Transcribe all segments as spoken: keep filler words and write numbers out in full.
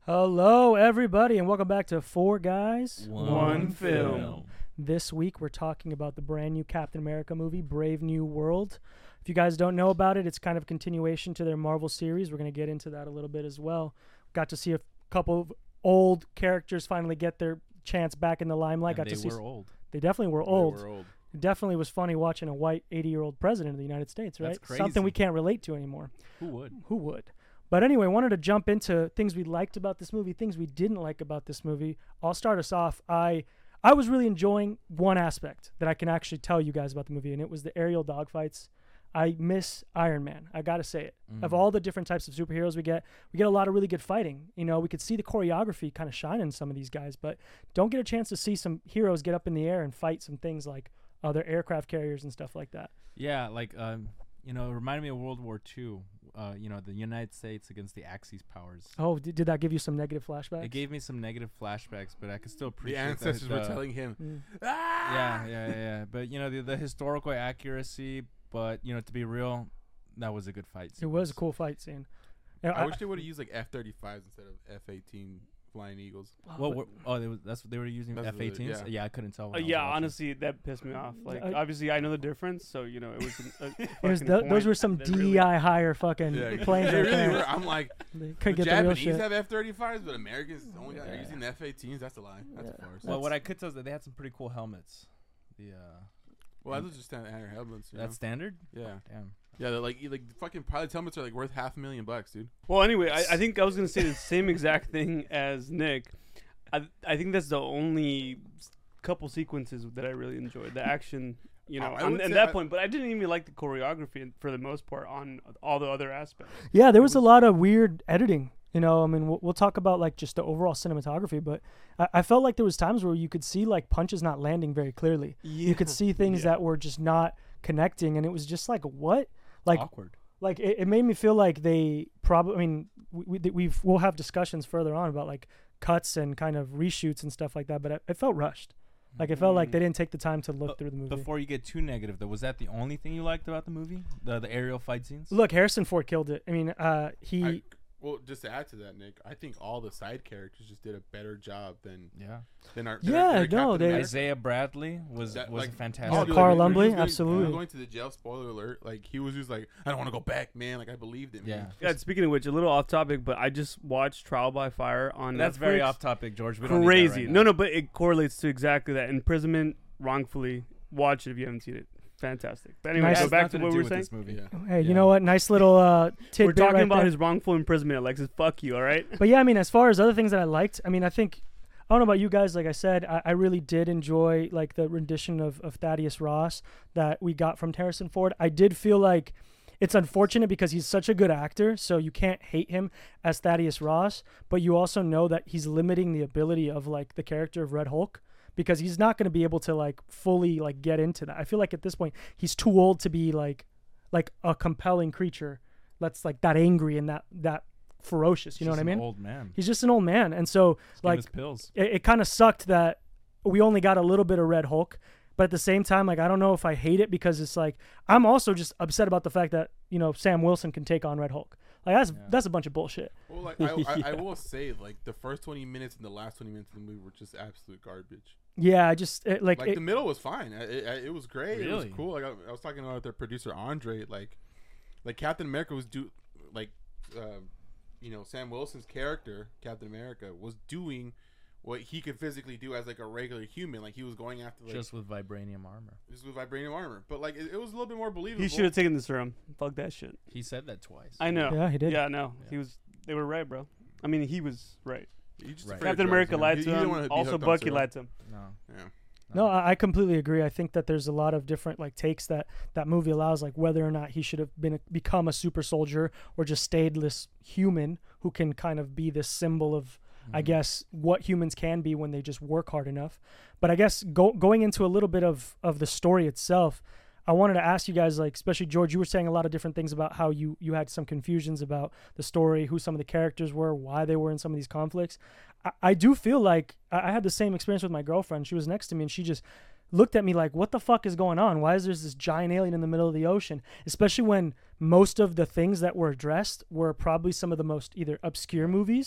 Hello, everybody, and welcome back to Four Guys, One, One film. film. This week, we're talking about the brand new Captain America movie, Brave New World. If you guys don't know about it, it's kind of a continuation to their Marvel series. We're going to get into that a little bit as well. Got to see a couple of old characters finally get their chance back in the limelight. And Got they to see were old. They definitely were old. They were old. It definitely was funny watching a white eighty-year-old president of the United States, right? That's crazy. Something we can't relate to anymore. Who would? Who would? But anyway, wanted to jump into things we liked about this movie, things we didn't like about this movie. I'll start us off. I I was really enjoying one aspect that I can actually tell you guys about the movie, and it was the aerial dogfights. I miss Iron Man. I got to say it. Mm. Of all the different types of superheroes we get, we get a lot of really good fighting. You know, we could see the choreography kind of shine in some of these guys, but don't get a chance to see some heroes get up in the air and fight some things like other aircraft carriers and stuff like that. Yeah, like, um, you know, it reminded me of World War Two. Uh, you know, the United States against the Axis powers. Oh, did, did that give you some negative flashbacks? It gave me some negative flashbacks, but I could still appreciate the ancestors that, were uh, telling him. Mm. Ah! Yeah, yeah, yeah, yeah. But, you know, the, the historical accuracy, but, you know, to be real, that was a good fight scene. It was a cool fight scene. I, I wish they would have used, like, F thirty-fives instead of F eighteen Flying Eagles. Well, what, oh, they was, that's what they were using, F eighteens? Yeah. yeah, I couldn't tell. Uh, yeah, honestly, that pissed me off. Like, Uh, obviously, I know the difference, so, you know, it was a, a It was fucking th- those point were some that D really- E I higher fucking Yeah, planes. they right really there. were. I'm like, They the couldn't get the real Japanese shit. have F thirty-fives, but Americans only got, are Yeah. using the F eighteens. That's a lie. That's Yeah. a farce. Well, what I could tell is that they had some pretty cool helmets. The uh, Well, that's just standard air helmets. You That's know? standard? Yeah. Damn. Yeah, they're like, you- like the fucking pilot's helmets are like worth half a million bucks, dude. Well, anyway, I, I think I was going to say the same exact thing as Nick. I I think that's the only s- couple sequences that I really enjoyed. The action, you know, I on, would at say that I- point. But I didn't even like the choreography for the most part on all the other aspects. Yeah, there It was a was- lot of weird editing. You know, I mean, we'll, we'll talk about like just the overall cinematography, but I, I felt like there was times where you could see like punches not landing very clearly. Yeah. You could see things Yeah. that were just not connecting, and it was just like what, like, Awkward. like it, it made me feel like they probably. I mean, we, we we've we'll have discussions further on about like cuts and kind of reshoots and stuff like that, but it, it felt rushed. Like it felt like Mm. they didn't take the time to look But through the movie. Before you get too negative, though, was that the only thing you liked about the movie? The the aerial fight scenes? Look, Harrison Ford killed it. I mean, uh, he. I, well, just to add to that, Nick, I think all the side characters just did a better job than Yeah. than our. Than Yeah, our, than our no, Captain they- America. Isaiah Bradley was That, was like, a fantastic. Yeah, dude, Carl like, when he Lumbly, was going- absolutely. When he was going to the jail, spoiler alert, like he was just like, I don't want to go back, man. Like I believed it, man. Yeah. Yeah, speaking of which, a little off topic, but I just watched Trial by Fire on That's Netflix. very off topic, George. We don't need that Crazy. right no, now. no, but it correlates to exactly that. Imprisonment wrongfully. Watch it if you haven't seen it. Fantastic. But anyway, Nice. go Has back to nothing what do we were with saying. this movie. Yeah. Hey, you Yeah. know what? Nice little uh, tidbit We're talking right about there. his wrongful imprisonment, Alexis. Fuck you, all right? But yeah, I mean, as far as other things that I liked, I mean, I think I don't know about you guys. Like I said, I, I really did enjoy like the rendition of, of Thaddeus Ross that we got from Harrison Ford. I did feel like it's unfortunate because he's such a good actor, so you can't hate him as Thaddeus Ross, but you also know that he's limiting the ability of like the character of Red Hulk because he's not going to be able to like fully like get into that. I feel like at this point he's too old to be like like a compelling creature that's like that angry and that that ferocious. You know Just what I an mean? Old man. He's just an old man, and so Just give him like his pills. it, it kind of sucked that we only got a little bit of Red Hulk. But at the same time, like I don't know if I hate it because it's like I'm also just upset about the fact that you know Sam Wilson can take on Red Hulk. Like that's Yeah. that's a bunch of bullshit. Well, like I, I, I Yeah. will say, like the first twenty minutes and the last twenty minutes of the movie were just absolute garbage. Yeah, I just it, like, Like it, the middle was fine. It, it, it was great. It Really? was cool. Like I, I was talking about their producer Andre. Like, like Captain America was do like, uh, you know, Sam Wilson's character Captain America was doing what he could physically do as like a regular human. Like he was going after like Just with vibranium armor. just with vibranium armor. But like it, it was a little bit more believable. He should have taken the serum. Fuck that shit. He said that twice. I know. yeah, he did. Yeah, no. Yeah. He was. They were right, bro. I mean, he was right. He just Right. afraid of Captain drugs, America you know? lied He- to he didn't him. wanna be Also, hooked on Bucky serum. lied to him. No. Yeah. No, I, I completely agree. I think that there's a lot of different like takes that that movie allows, like whether or not he should have been a, become a super soldier or just stayed this human who can kind of be this symbol of, I Mhm. guess, what humans can be when they just work hard enough. But I guess go, going into a little bit of, of the story itself, I wanted to ask you guys, like, especially George, you were saying a lot of different things about how you, you had some confusions about the story, who some of the characters were, why they were in some of these conflicts. I, I do feel like I, I had the same experience with my girlfriend. She was next to me and she just looked at me like, what the fuck is going on? Why is there this giant alien in the middle of the ocean? Especially when most of the things that were addressed were probably some of the most either obscure movies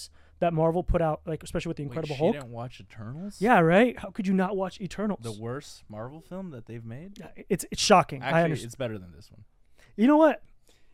that Marvel put out, like especially with the Wait, Incredible she Hulk. didn't watch Eternals? Yeah, right. How could you not watch Eternals? The worst Marvel film that they've made? Yeah, it's it's shocking. I Actually, understand. it's better than this one. You know what?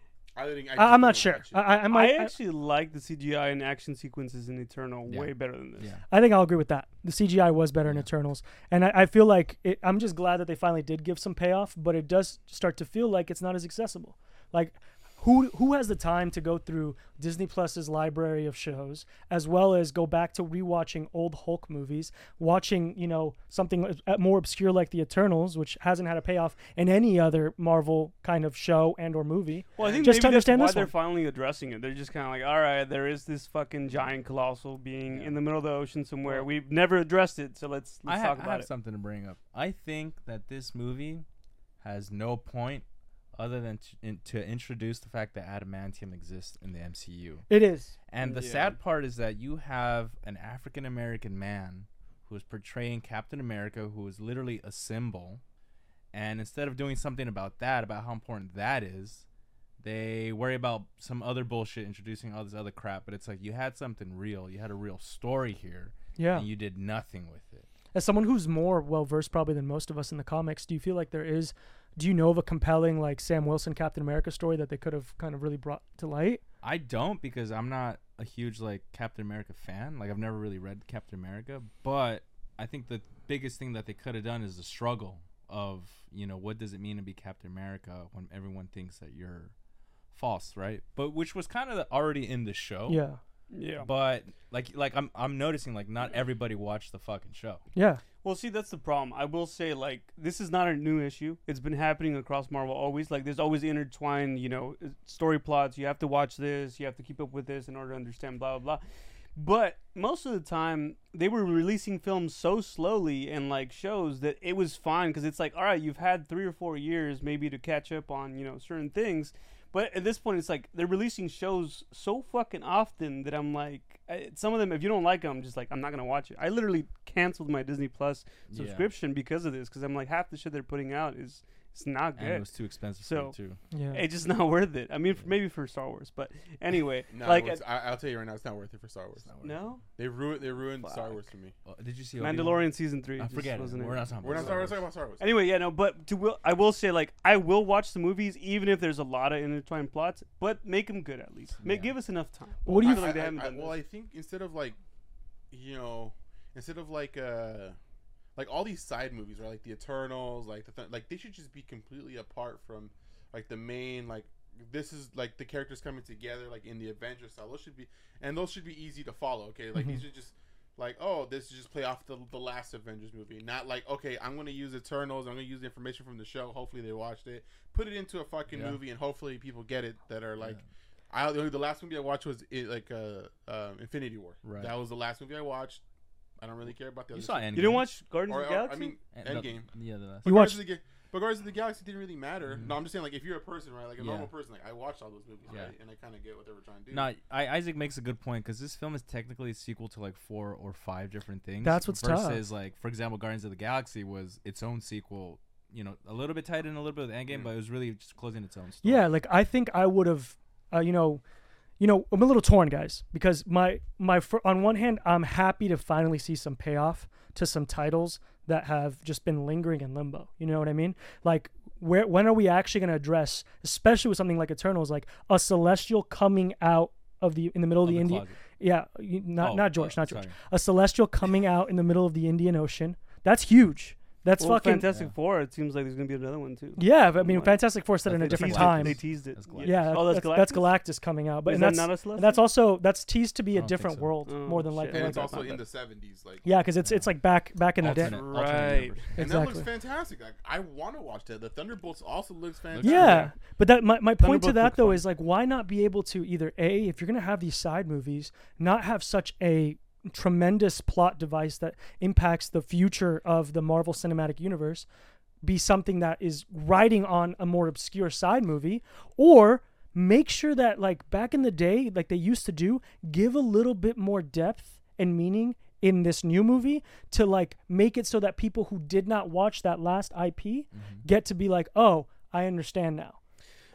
I didn't, I I, I'm not just sure. didn't watch I, it. I, I I, might. I, actually like the C G I and action sequences in Eternal Yeah. way better than this. Yeah. I think I'll agree with that. The C G I was better in Yeah. Eternals, and I, I feel like it, I'm just glad that they finally did give some payoff. But it does start to feel like it's not as accessible. Like, who who has the time to go through Disney Plus's library of shows, as well as go back to rewatching old Hulk movies, watching you know something as- uh, more obscure like the Eternals, which hasn't had a payoff in any other Marvel kind of show and or movie. Well, I think Just to maybe that's understand why this they're one. finally addressing it. They're just kind of like, all right, there is this fucking giant colossal being Yeah. in the middle of the ocean somewhere. Well- We've never addressed it, so let's let's I, talk have, I about have it. something to bring up. I think that this movie has no point other than to, in, to introduce the fact that adamantium exists in the M C U. It is. And the Yeah. sad part is that you have an African American man who is portraying Captain America, who is literally a symbol. And instead of doing something about that, about how important that is, they worry about some other bullshit, introducing all this other crap. But it's like you had something real. You had a real story here. Yeah. And you did nothing with it. As someone who's more well versed probably than most of us in the comics, do you feel like there is? Do you know of a compelling like Sam Wilson Captain America story that they could have kind of really brought to light? I don't, because I'm not a huge like Captain America fan. Like I've never really read Captain America, but I think the biggest thing that they could have done is the struggle of, you know, what does it mean to be Captain America when everyone thinks that you're false, right? But which was kind of already in the show. Yeah. Yeah. But like like I'm I'm noticing like not everybody watched the fucking show. Yeah. Well, see, that's the problem. I will say, like, this is not a new issue. It's been happening across Marvel always. Like, there's always intertwined, you know, uh, story plots. You have to watch this. You have to keep up with this in order to understand blah, blah, blah. But most of the time, they were releasing films so slowly and, like, shows that it was fine because it's like, all right, you've had three or four years maybe to catch up on, you know, certain things. But at this point, it's like they're releasing shows so fucking often that I'm like, I, some of them, if you don't like them, I'm just like, I'm not going to watch it. I literally canceled my Disney Plus Yeah. subscription because of this, because I'm like, half the shit they're putting out is it's not And it good. was too expensive So- for me too. Yeah. It's just not worth it. I mean, for, maybe for Star Wars, but anyway, No, like, it's- I, I'll tell you right now, it's not worth it for Star Wars. It's not worth it. no, They ruined they ruined Star Fuck. Wars for me. Oh, did you see Obi-Wan? Mandalorian season three. I just forget it. wasn't We're not talking We're about not Star talking, we're Wars. talking about Star Wars. Anyway, yeah, no, but to will I will say, like, I will watch the movies even if there's a lot of intertwined plots, but make them good at least. Make Yeah. give us enough time. What do I you feel like they I- haven't I- done well, this. I think instead of like, you know, instead of like uh, like all these side movies, right? Like the Eternals, like the th- like they should just be completely apart from like the main like. This is like the characters coming together, like in the Avengers style. Those should be, and those should be easy to follow. Okay, like Mhm. these are just like, oh, this is just play off the the last Avengers movie. Not like, okay, I'm gonna use Eternals. I'm gonna use the information from the show. Hopefully they watched it. Put it into a fucking Yeah. movie, and hopefully people get it. That are like, I the the last movie I watched was it, like uh, um, Infinity War. Right. That was the last movie I watched. I don't really care about the You other saw shit. Endgame. You didn't watch Guardians Or, of the or, Galaxy? I mean, And the- Endgame. Yeah, the last. But You Guardians watched- of the Ga- but Guardians of the Galaxy didn't really matter. Mhm. No, I'm just saying, like, if you're a person, right, like a Yeah. normal person, like I watched all those movies, Yeah. right, and I kind of get what they were trying to do. No, I, Isaac makes a good point because this film is technically a sequel to like four or five different things. That's what's tough. versus like, for example, Guardians of the Galaxy was its own sequel. You know, a little bit tied in a little bit with Endgame, Mm. but it was really just closing its own story. Yeah, like I think I would have, uh, you know, you know, I'm a little torn, guys, because my my fir- on one hand, I'm happy to finally see some payoff to some titles that have just been lingering in limbo. You know what I mean? Like, where when are we actually going to address, especially with something like Eternals, like a celestial coming out of the in the middle of, Of the the Indian? closet. Yeah, you- not Oh, not George, uh, not George. sorry. A celestial coming out in the middle of the Indian Ocean. That's huge. That's well, fucking Fantastic Yeah. Four. It seems like there's gonna be another one too. yeah. I mean, Like- Fantastic Four said I in a think different that's time. They teased it. That's Galactus. Yeah, Oh, that's that's, that's Galactus? Galactus coming out, but Is and that that's not a and celestial? that's also that's teased to be I a don't think different so. world, Oh, more than shit. likely. and like it's that. also not in bad. the seventies, like. Yeah, because it's Yeah. it's like back back in the day. Alternate- alternate Right. universe. And Exactly. that looks fantastic. Like, I want to watch that. The Thunderbolts also looks fantastic. Yeah, but that my, my point to Thunderbolts that look though fun. is like, why not be able to either a if you're gonna have these side movies, not have such a tremendous plot device that impacts the future of the Marvel Cinematic Universe, be something that is riding on a more obscure side movie, or make sure that like back in the day, like they used to do, give a little bit more depth and meaning in this new movie to like make it so that people who did not watch that last I P Mhm. get to be like, oh, I understand now.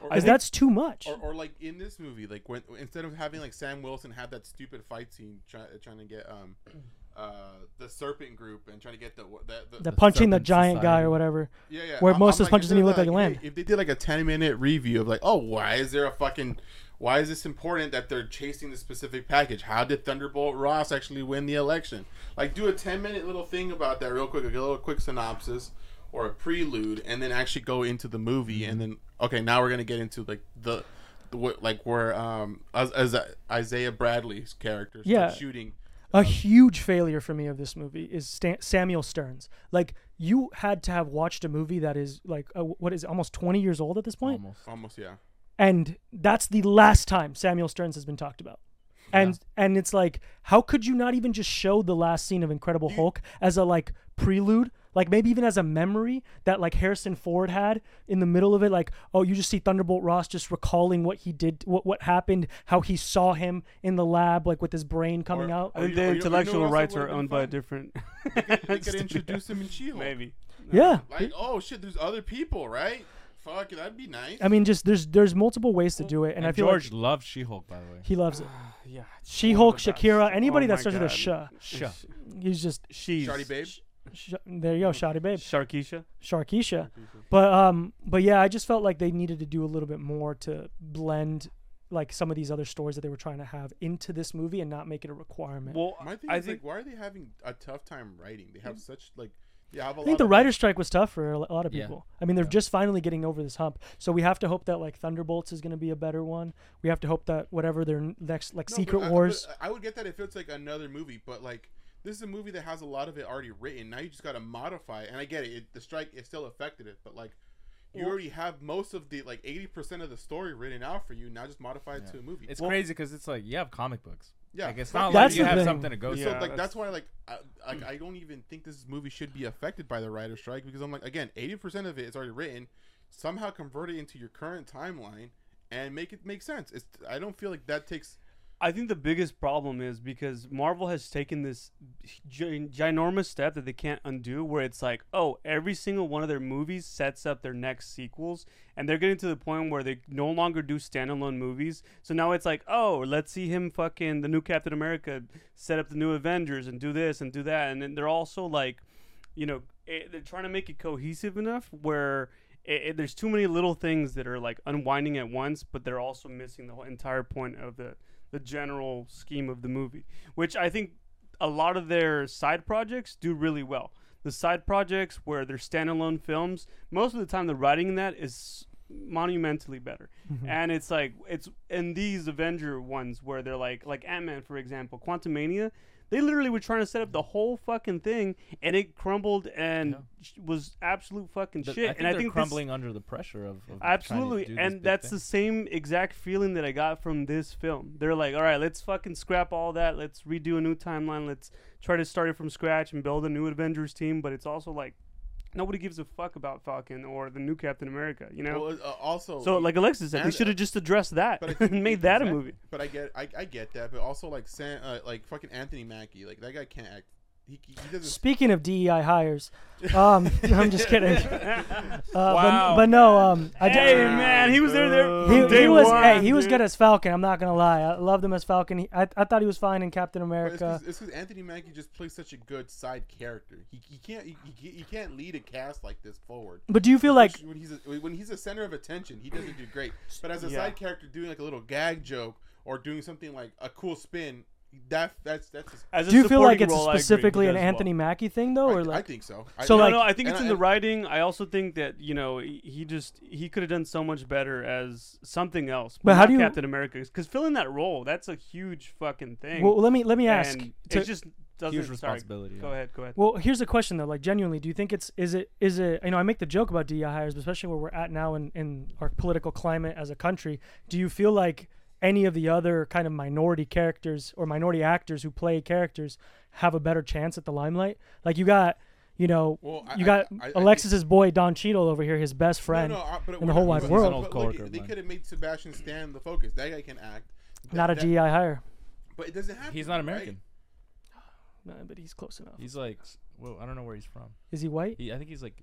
Or, Because think- that's too much. or, or like in this movie, like when instead of having like Sam Wilson have that stupid fight scene try, trying to get um uh the serpent group and trying to get the the, the, the the punching the Serpent giant guy Society. or whatever. yeah yeah where I'm- most I'm of his punches instead didn't of even look that, like hey, land. if they did like a ten minute review of like, oh, why is there a fucking why is this important that they're chasing this specific package? How did Thunderbolt Ross actually win the election? Like, do a ten minute little thing about that real quick, like a little quick synopsis or a prelude, and then actually go into the movie, and then okay, now we're gonna get into like the, the what like where um as, as Isaiah Bradley's character starts Yeah. shooting. A um, huge failure for me of this movie is Stan- Samuel Stearns. Like, you had to have watched a movie that is like uh, what is it, almost twenty years old at this point, Almost. almost yeah. and that's the last time Samuel Stearns has been talked about. And and it's like, how could you not even just show the last scene of Incredible You- Hulk as a like prelude, like maybe even as a memory that like Harrison Ford had in the middle of it, like, oh, you just see Thunderbolt Ross just recalling what he did, what what happened, how he saw him in the lab, like with his brain coming Or- out. I Or think you- the or you- or you know intellectual what also rights would've are been owned by a fun? different. They could, they could introduce him in She-Hulk. Maybe. Yeah. Like, oh shit, there's other people, right? Fuck, that'd be nice. I mean, just there's there's multiple ways to do it, and, And, I feel George like loved She-Hulk, by the way. he loves it. Yeah. it's She-Hulk, one of the best. Shakira, anybody Oh that my starts with a God. sh, Sha. he's just She's. Shardy Babe. sh- there you go, Shotty babe, Sharkeisha. Sharkeisha. But um, but yeah, I just felt like they needed to do a little bit more to blend like some of these other stories that they were trying to have into this movie and not make it a requirement. Well, My thing I is think like, why are they having a tough time writing? They have such like, yeah, have a I lot think the of, writer's strike was tough for a lo- a lot of Yeah. people. I mean, they're Yeah. just finally getting over this hump. So we have to hope that like Thunderbolts is going to be a better one. We have to hope that whatever their n- next like No, Secret but I- Wars. but I would get that if it's like another movie, but like this is a movie that has a lot of it already written. Now you just got to modify it. And I get it, it. The strike it still affected it, but like you Well- already have most of the like eighty percent of the story written out for you. Now just modify it Yeah. to a movie. It's Well- crazy because it's like you have comic books. yeah, Like, it's fuck not it. like That's you the have thing. something to go So Yeah, to. like that's, that's- why like I, like I don't even think this movie should be affected by the writer's strike because I'm like again eighty percent of it is already written. Somehow convert it into your current timeline and make it make sense. It's I don't feel like that takes. I think the biggest problem is because Marvel has taken this gi- ginormous step that they can't undo, where it's like, oh, every single one of their movies sets up their next sequels, and they're getting to the point where they no longer do standalone movies. So now it's like, oh, let's see him fucking the new Captain America set up the new Avengers and do this and do that, and then they're also like, you know, eh, they're trying to make it cohesive enough where. It, it, there's too many little things that are like unwinding at once, but they're also missing the whole entire point of the the general scheme of the movie, which I think a lot of their side projects do really well. The side projects where they're standalone films, most of the time the writing in that is monumentally better. Mhm. And it's like it's in these Avenger ones where they're like like Ant-Man, for example, Quantumania, they literally were trying to set up the whole fucking thing and it crumbled and Yeah. sh- was absolute fucking The- shit. I think and I they're think this- crumbling under the pressure of, of Absolutely, trying to do these and big that's the things. same exact feeling that I got from this film. They're like, all right, let's fucking scrap all that. Let's redo a new timeline. Let's try to start it from scratch and build a new Avengers team. But it's also like, nobody gives a fuck about Falcon or the new Captain America, you know? Well, uh, also so, like Alexis said, they and- should have just addressed that But I think and made that a exactly. movie. But I get, I, I get that. But also, like, Sam, uh, like fucking Anthony Mackie, like that guy can't act. He, he doesn't. Speaking of D E I hires, um, I'm just kidding. Uh, Wow. but, but no, um, I d- Hey, man, he was there. there He, from he day was one, hey, he was dude. good as Falcon. I'm not gonna lie. I loved him as Falcon. He, I I thought he was fine in Captain But America. It's because Anthony Mackie just plays such a good side character. He, he can't he, he, he can't lead a cast like this forward. But do you feel like Especially when he's a, when he's a center of attention, he doesn't do great. But as a Yeah. side character, doing like a little gag joke or doing something like a cool spin, that that's that's. His, As a do you feel like supporting it's role, I agree, he specifically an does well. Anthony Mackie thing though, I, or I like think so. So, I, no, like- no, I think it's and- in the and- writing. I also think that you know he, he just he could have done so much better as something else. But how not do you- Captain America? Because filling that role, that's a huge fucking thing. well, let me let me ask. and to- it just doesn't. Huge sorry, responsibility. Go yeah. ahead. Go ahead. Well, here's a question though. Like genuinely, do you think it's is it is it you know I make the joke about D E I hires, but especially where we're at now in in our political climate as a country. Do you feel like any of the other kind of minority characters or minority actors who play characters have a better chance at the limelight? Like you got, you know, Well, I- you got I- I- I Alexis's boy Don Cheadle over here, his best friend. No, no, I- but in the we're whole not- wide but- world. but He's an old look, coworker of they mine. could have made Sebastian Stan the focus. That guy can act. Not a That- D E I hire, But it doesn't have. He's to not be, right? American. no, but he's close enough. He's like, well, I don't know where he's from. Is he white? He, I think he's like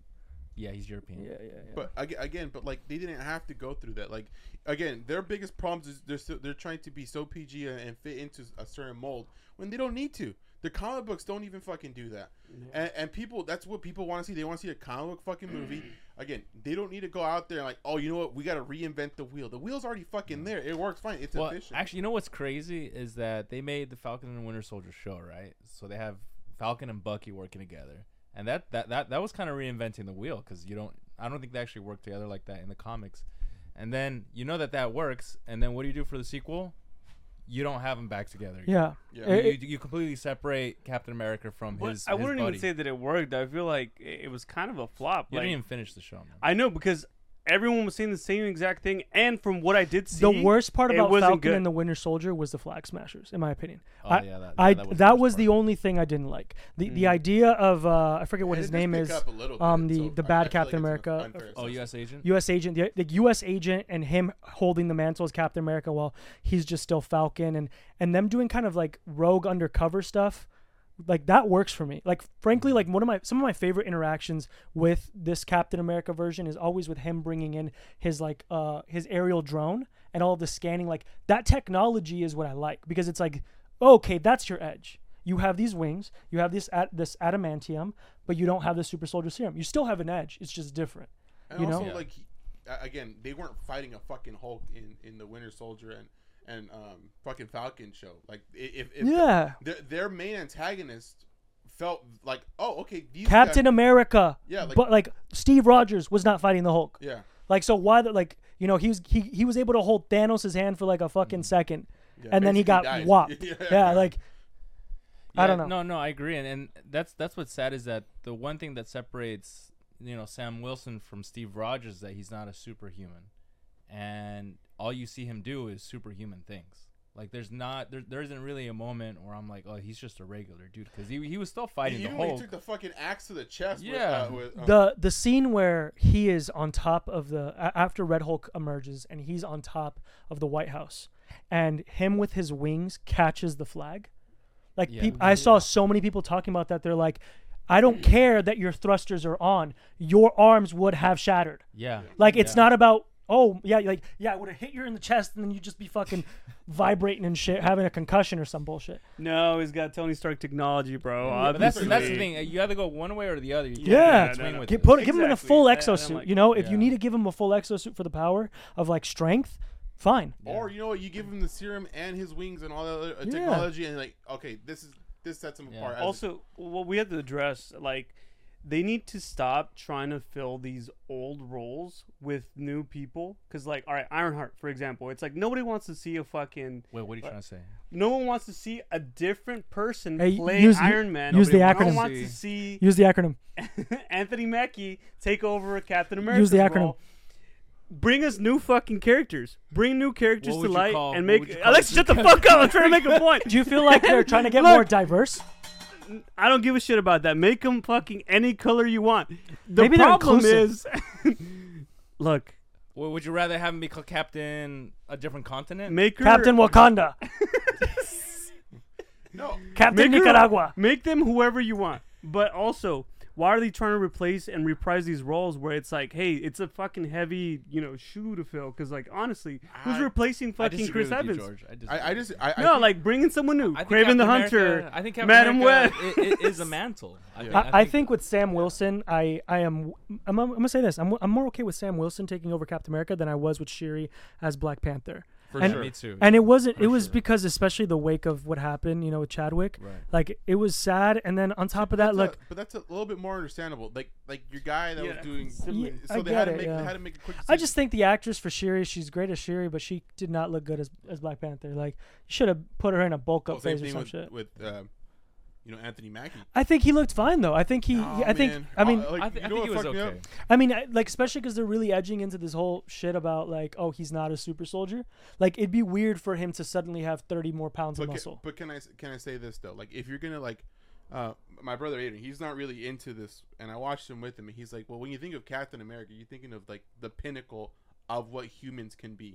Yeah, he's European. Yeah, yeah, yeah. But aga- again, but like they didn't have to go through that. Like again, their biggest problems is they're so, they're trying to be so P G and, and fit into a certain mold when they don't need to. The comic books don't even fucking do that. Yeah. And, and people, that's what people want to see. They want to see a comic book fucking movie. Again, they don't need to go out there and like, oh, you know what? We got to reinvent the wheel. The wheel's already fucking there. It works fine. It's Well, efficient. actually, you know what's crazy is that they made the Falcon and Winter Soldier show, right? So they have Falcon and Bucky working together, and that that that, that was kind of reinventing the wheel because you don't. I don't think they actually work together like that in the comics. And then you know that that works, and then what do you do for the sequel? You don't have them back together. yeah. yeah. You, It- you, you completely separate Captain America from But his. I his wouldn't buddy. even say that it worked. I feel like it it was kind of a flop. You Like, didn't even finish the show, man. I know because everyone was saying the same exact thing, and from what I did see, The worst part it about wasn't Falcon good. and the Winter Soldier was the Flag Smashers, in my opinion. Oh I, yeah, that, I yeah, that, was, was, the, the worst only thing I didn't like. The the Mhm. idea of uh, I forget what And his it does name pick is. up a little bit, um, the- so the I- bad I feel Captain like it's an America. unfair part. Oh, assessment. U S agent. U S agent, the, the U S agent, and him holding the mantle as Captain America while he's just still Falcon, and and them doing kind of like rogue undercover stuff, like that works for me. Like frankly, like one of my some of my favorite interactions with this Captain America version is always with him bringing in his like uh his aerial drone and all of the scanning. Like that technology is what I like because it's like, okay, that's your edge. You have these wings, you have this at this adamantium, but you don't have the super soldier serum. You still have an edge. It's just different. And You know? also, Yeah. like, he- a- again, they weren't fighting a fucking Hulk in, in the Winter Soldier and and um fucking Falcon show. Like, i- if, if Yeah. their their main antagonist felt like, oh, okay, these Captain guys, America. yeah, like, But like Steve Rogers was not fighting the Hulk. yeah, Like so why the like you know he was he he was able to hold Thanos' hand for like a fucking second, yeah, and then he basically got died. whopped. yeah, Yeah, like I Yeah, don't know. No, no, I agree, and, and that's that's what's sad is that the one thing that separates you know Sam Wilson from Steve Rogers is that he's not a superhuman, and all you see him do is superhuman things. Like there's not there there isn't really a moment where I'm like, oh, he's just a regular dude because he he was still fighting Even the when he Hulk. took the fucking axe to the chest. Yeah. with, uh, with, um, the the scene where he is on top of the a- after Red Hulk emerges and he's on top of the White House, and him with his wings catches the flag. Like Yeah. peop- I saw so many people talking about that. They're like, I don't care that your thrusters are on. Your arms would have shattered. yeah, Like it's Yeah. not about oh yeah like yeah it would have hit you in the chest and then you just be fucking vibrating and shit having a concussion or some bullshit. No, he's got Tony Stark technology, bro. Yeah, But that's obviously. that's the thing. You either go one way or the other. You can't Yeah. go between No, no. with Get, this. put give him in a Exactly. full And- and I'm exosuit. like- you know, if you Yeah. need to give him a full exosuit for the power of like strength, fine. or you know what, you give him the serum and his wings and all that other uh, Yeah. technology, and like, okay, this is this sets him Yeah. apart. as a- Also, what we have to address, like, they need to stop trying to fill these old roles with new people. Because, like, all right, Ironheart, for example, it's like nobody wants to see a fucking. Wait, what are you trying to say? No one wants to see a different person Hey, play use- Iron Man. use the No acronym. one wants to see Use the acronym. Anthony Mackie take over a Captain America. Use the acronym. Role. Bring us new fucking characters. Bring new characters What to would you light call- and what make. would you call Alex, this shut the new fuck up! I'm trying to make a point. Do you feel like they're trying to get Look. more diverse? I don't give a shit about that. Make them fucking any color you want. The Maybe they're problem inclusive. is, look, Well, would you rather have him be called Captain a different continent? make her, Captain Wakanda, no, Captain Make her- Nicaragua. make them whoever you want. But also, why are they trying to replace and reprise these roles where it's like, hey, it's a fucking heavy, you know, shoe to fill? Because like honestly, who's I- replacing I fucking disagree Chris with you, Evans? George. I, disagree. I, I just I, I No, think- like bring in someone new. I think Craven the Captain Hunter. America- I think Captain Madam America Web. i- i- is a mantle. I, Yeah. think- I, I think with Sam Wilson, I, I am I'm, I'm gonna say this. I'm, I'm more okay with Sam Wilson taking over Captain America than I was with Shuri as Black Panther. for and- sure. me too. And it wasn't. For It was sure. because especially the wake of what happened, you know, with Chadwick. right. Like it was sad, and then on top of that, That's look, a, but that's a little bit more understandable. Like like your guy that Yeah, was doing, siblings. so I they get had to it, make yeah. they had to make a quick. I just think the actress for Shuri, she's great as Shuri, but she did not look good as as Black Panther. Like you should have put her in a bulk well, up same phase or thing some with shit. with uh, you know Anthony Mackie. I think he looked fine though. I think he. Nah, I think. man. I mean. Uh, like, I, th- you I know think he what was fucked me up? okay. I mean, I- like especially because they're really edging into this whole shit about like, oh, he's not a super soldier. Like it'd be weird for him to suddenly have thirty more pounds But of can, muscle. but can I s- can I say this though? Like if you're gonna like, uh, my brother Aiden, he's not really into this, and I watched him with him, and he's like, well, when you think of Captain America, you're thinking of like the pinnacle of what humans can be,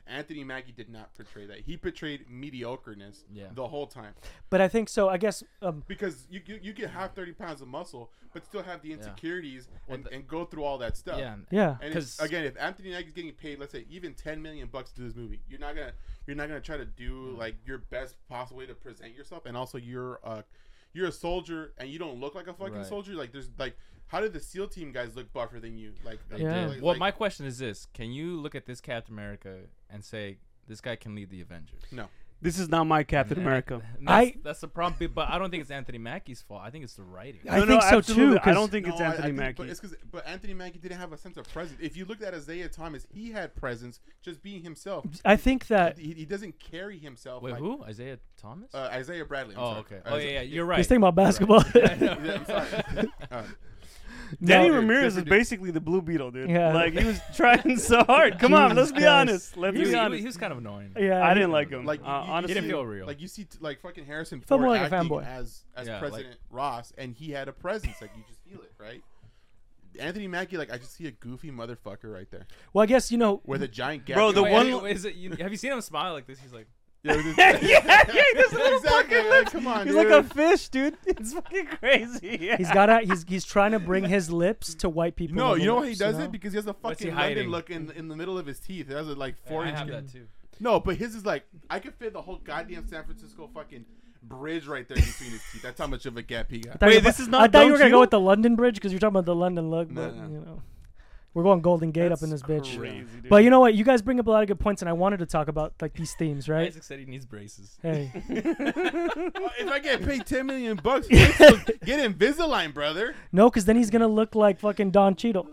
Anthony Mackie did not portray that. He portrayed mediocreness Yeah. the whole time. But I think so. I guess um, Because you you, you get have thirty pounds of muscle, but still have the insecurities Well, and, the- and go through all that stuff. Yeah. yeah. And it's, 'Cause- again, if Anthony Mackie's getting paid, let's say even ten million bucks to do this movie, you're not gonna you're not gonna try to do like your best possible way to present yourself, and also you're uh you're a soldier and you don't look like a fucking Right. soldier. Like there's like how did the SEAL team guys look buffer than you? Like, like Yeah. like- Well, like- my question is this: can you look at this Captain America and say this guy can lead the Avengers? no. This is not my Captain And- America. and that's, I- that's the problem. But I don't think it's Anthony Mackie's fault. I think it's the writing. I No, think no, so absolutely. too. I 'cause- don't think it's No, I- I Anthony think- Mackie. But it's because but Anthony Mackie didn't have a sense of presence. If you looked at Isaiah Thomas, he had presence, just being himself. I think that He, he doesn't carry himself. Wait, like, who? Isaiah Thomas? Uh, Isaiah Bradley. I'm oh, sorry. okay. Oh, Isaiah- yeah, yeah. You're right. he's thinking about basketball. I know. Yeah, I'm sorry. Uh, Danny No, Ramirez is different dude. basically the Blue Beetle, dude. Yeah. Like he was trying so hard. Come on, let's Jesus be Christ. honest. Let's He was, be he, was, honest. he was kind of annoying. yeah, I didn't like him. like uh, you, you, honestly, He didn't feel real. Like you see, t- like fucking Harrison Felt Ford more like a acting fanboy. as as Yeah, like- President Ross, and he had a presence. Like you just feel it, right? Anthony Mackie, like I just see a goofy motherfucker right there Well, I guess you know. with a giant gap. Bro, the Wait, one- wait, wait, is it, you, have you seen him smile like this? He's like, yeah, with his- yeah, yeah, he does a little exactly. fucking Like, lips. come on, He's dude. like a fish, dude. It's fucking crazy. Yeah. He's got to he's he's trying to bring his lips to white people. No, level you know why he lips, does you know? it? Because he has a What's he fucking London hiding? look in in the middle of his teeth. It has a like four I inch. have gap. that too. No, but his is like I could fit the whole goddamn San Francisco fucking bridge right there between his teeth. That's how much of a gap he I got. thought Wait, you were this about- is not I thought you Don were gonna go Cheadle? with the London Bridge because you're talking about the London look, No, but no. you know, we're going Golden Gate up in this That's bitch. crazy, dude. But you know what? You guys bring up a lot of good points, and I wanted to talk about like these themes, right? Isaac said he needs braces. Hey, If I get paid ten million bucks, get Invisalign, brother. no, because then he's gonna look like fucking Don Cheadle.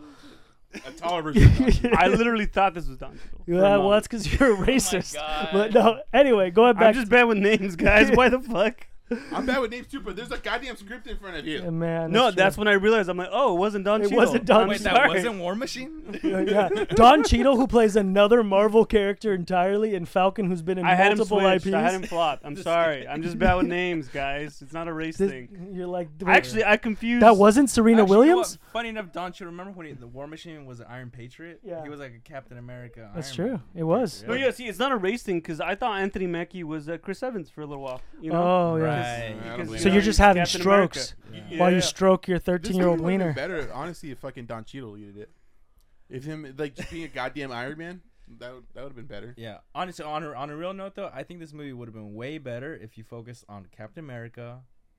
A taller version. Of Don Cheadle. I literally thought this was Don Cheadle. for a Yeah, well, moment. that's because you're a racist. God. But no, anyway, going back. I'm just bad with names, guys. Why the fuck? I'm bad with names too, but there's a goddamn script in front of you. Yeah, man. No, true. that's when I realized. I'm like, oh, it wasn't Don It Cheadle. wasn't Don I'm Wait, that sorry. wasn't War Machine? yeah, Don Cheadle, who plays another Marvel character entirely, and Falcon, who's been in I had him multiple switched. I Ps. I had him flop. I'm sorry. I'm just bad with names, guys. It's not a race This- thing. You're like, Actually, I confused. that wasn't Serena Actually, you know Williams. what? Funny enough, Don Cheadle, remember when he, the War Machine was an Iron Patriot? Yeah. He was like a Captain America. That's Iron true. Man. It was. No, yeah. See, it's not a race thing because I thought Anthony Mackie was uh, Chris Evans for a little while. You know. Oh yeah. Right. I don't Because, believe So that. you're just having Captain strokes America. Yeah. while Yeah, you yeah. stroke your This thirteen-year-old movie would've wiener. been better, honestly, if fucking Don Cheadle did it. If him like just being a goddamn Iron Man, that would, that would have been better. Yeah. Honestly, on a, on a real note, though, I think this movie would have been way better if you focused on Captain America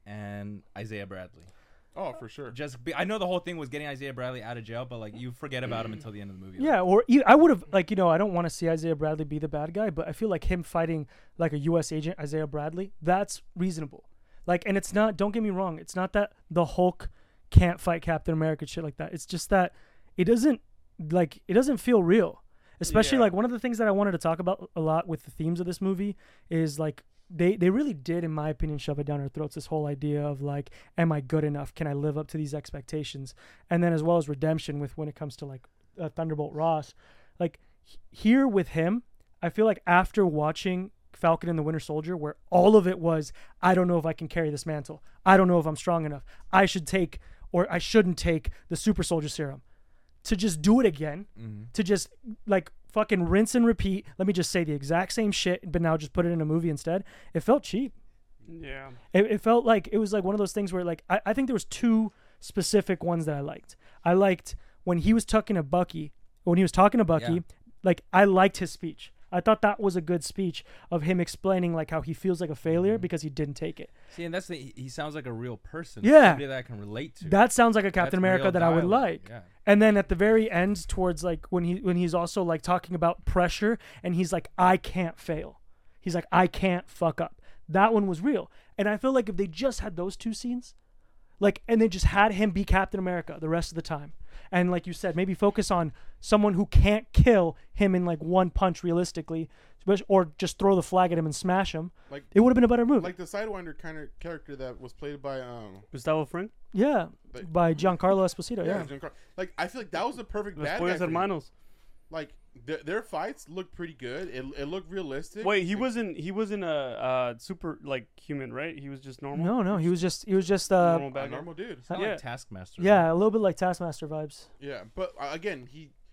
and Isaiah Bradley. Oh, for sure. Just be, I know the whole thing was getting Isaiah Bradley out of jail, but like you forget about him until the end of the movie. Yeah, or e- I would have like you know I don't want to see Isaiah Bradley be the bad guy, but I feel like him fighting like a U S agent, Isaiah Bradley, that's reasonable. Like, and it's not. Don't get me wrong. It's not that the Hulk can't fight Captain America and shit like that. It's just that it doesn't like it doesn't feel real. Especially Yeah. like one of the things that I wanted to talk about a lot with the themes of this movie is like they they really did, in my opinion, shove it down our throats. This whole idea of like, am I good enough? Can I live up to these expectations? And then as well as redemption with when it comes to like uh, Thunderbolt Ross, like h- here with him, I feel like after watching Falcon and the Winter Soldier, where all of it was, I don't know if I can carry this mantle. I don't know if I'm strong enough. I should take or I shouldn't take the super soldier serum. To just do it again, Mm-hmm. to just like fucking rinse and repeat. Let me just say the exact same shit, but now just put it in a movie instead. It felt cheap. Yeah. It, it felt like it was like one of those things where like I, I think there was two specific ones that I liked. I liked when he was talking to Bucky, when he was talking to Bucky, Yeah. like I liked his speech. I thought that was a good speech of him explaining like how he feels like a failure Mhm. because he didn't take it. See, and that's the he- he sounds like a real person. Yeah. Somebody that I can relate to. That sounds like a That's Captain America real that I would dialogue. like. Yeah. And then at the very end, towards like when he when he's also like talking about pressure, and he's like, I can't fail. He's like, I can't fuck up. That one was real. And I feel like if they just had those two scenes, like, and they just had him be Captain America the rest of the time, and like you said, maybe focus on someone who can't kill him in like one punch realistically, especially- or just throw the flag at him and smash him. Like It would have been a better movie. like the Sidewinder kind of character that was played by um Gustavo Fring. yeah, like- by Giancarlo Esposito. Yeah. Jim Car- like I feel like that was the perfect Los bad guy. Pollos for him. Hermanos. Like their, their fights looked pretty good. It, it looked realistic. Wait, he Like, wasn't. He wasn't a uh, super like human, right? He was just normal. No, no, he was just he was just uh normal a bad guy. normal dude. It's not Yeah. like Taskmaster. yeah, a little bit like Taskmaster vibes. Yeah, but uh, again, he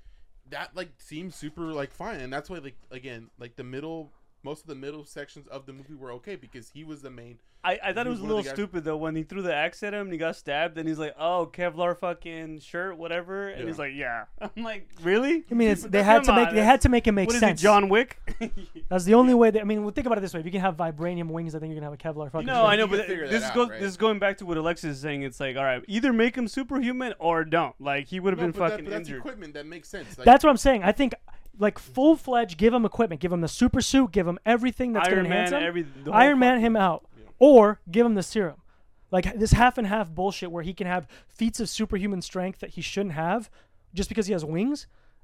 that like seems super like fine, and that's why like again like the middle, most of the middle sections of the movie were okay because he was the main. I, I thought it He was was a one of little the guys- stupid though when he threw the axe at him and he got stabbed and he's like, "Oh, Kevlar fucking shirt, whatever," and Yeah. he's like, "Yeah." I'm like, "Really?" I mean, it's, But they had to come make on, they had to make it make What is sense. he, John Wick? That's the only way. That, I mean, well, think about it this way: if you can have vibranium wings, I think you're gonna have a Kevlar fucking. No, shirt. I know, You can but figure this that goes out, right? this is going back to what Alexis is saying. It's like, all right, either make him superhuman or don't. Like he would have No, been but that- fucking but that's injured. equipment that makes sense. Like, That's what I'm saying. I think, like full fledged, give him equipment, give him the super suit, give him everything that's Iron gonna enhance Man, him. every the whole Iron Man fuck- him out, Yeah. or give him the serum. Like this half and half bullshit where he can have feats of superhuman strength that he shouldn't have just because he has wings,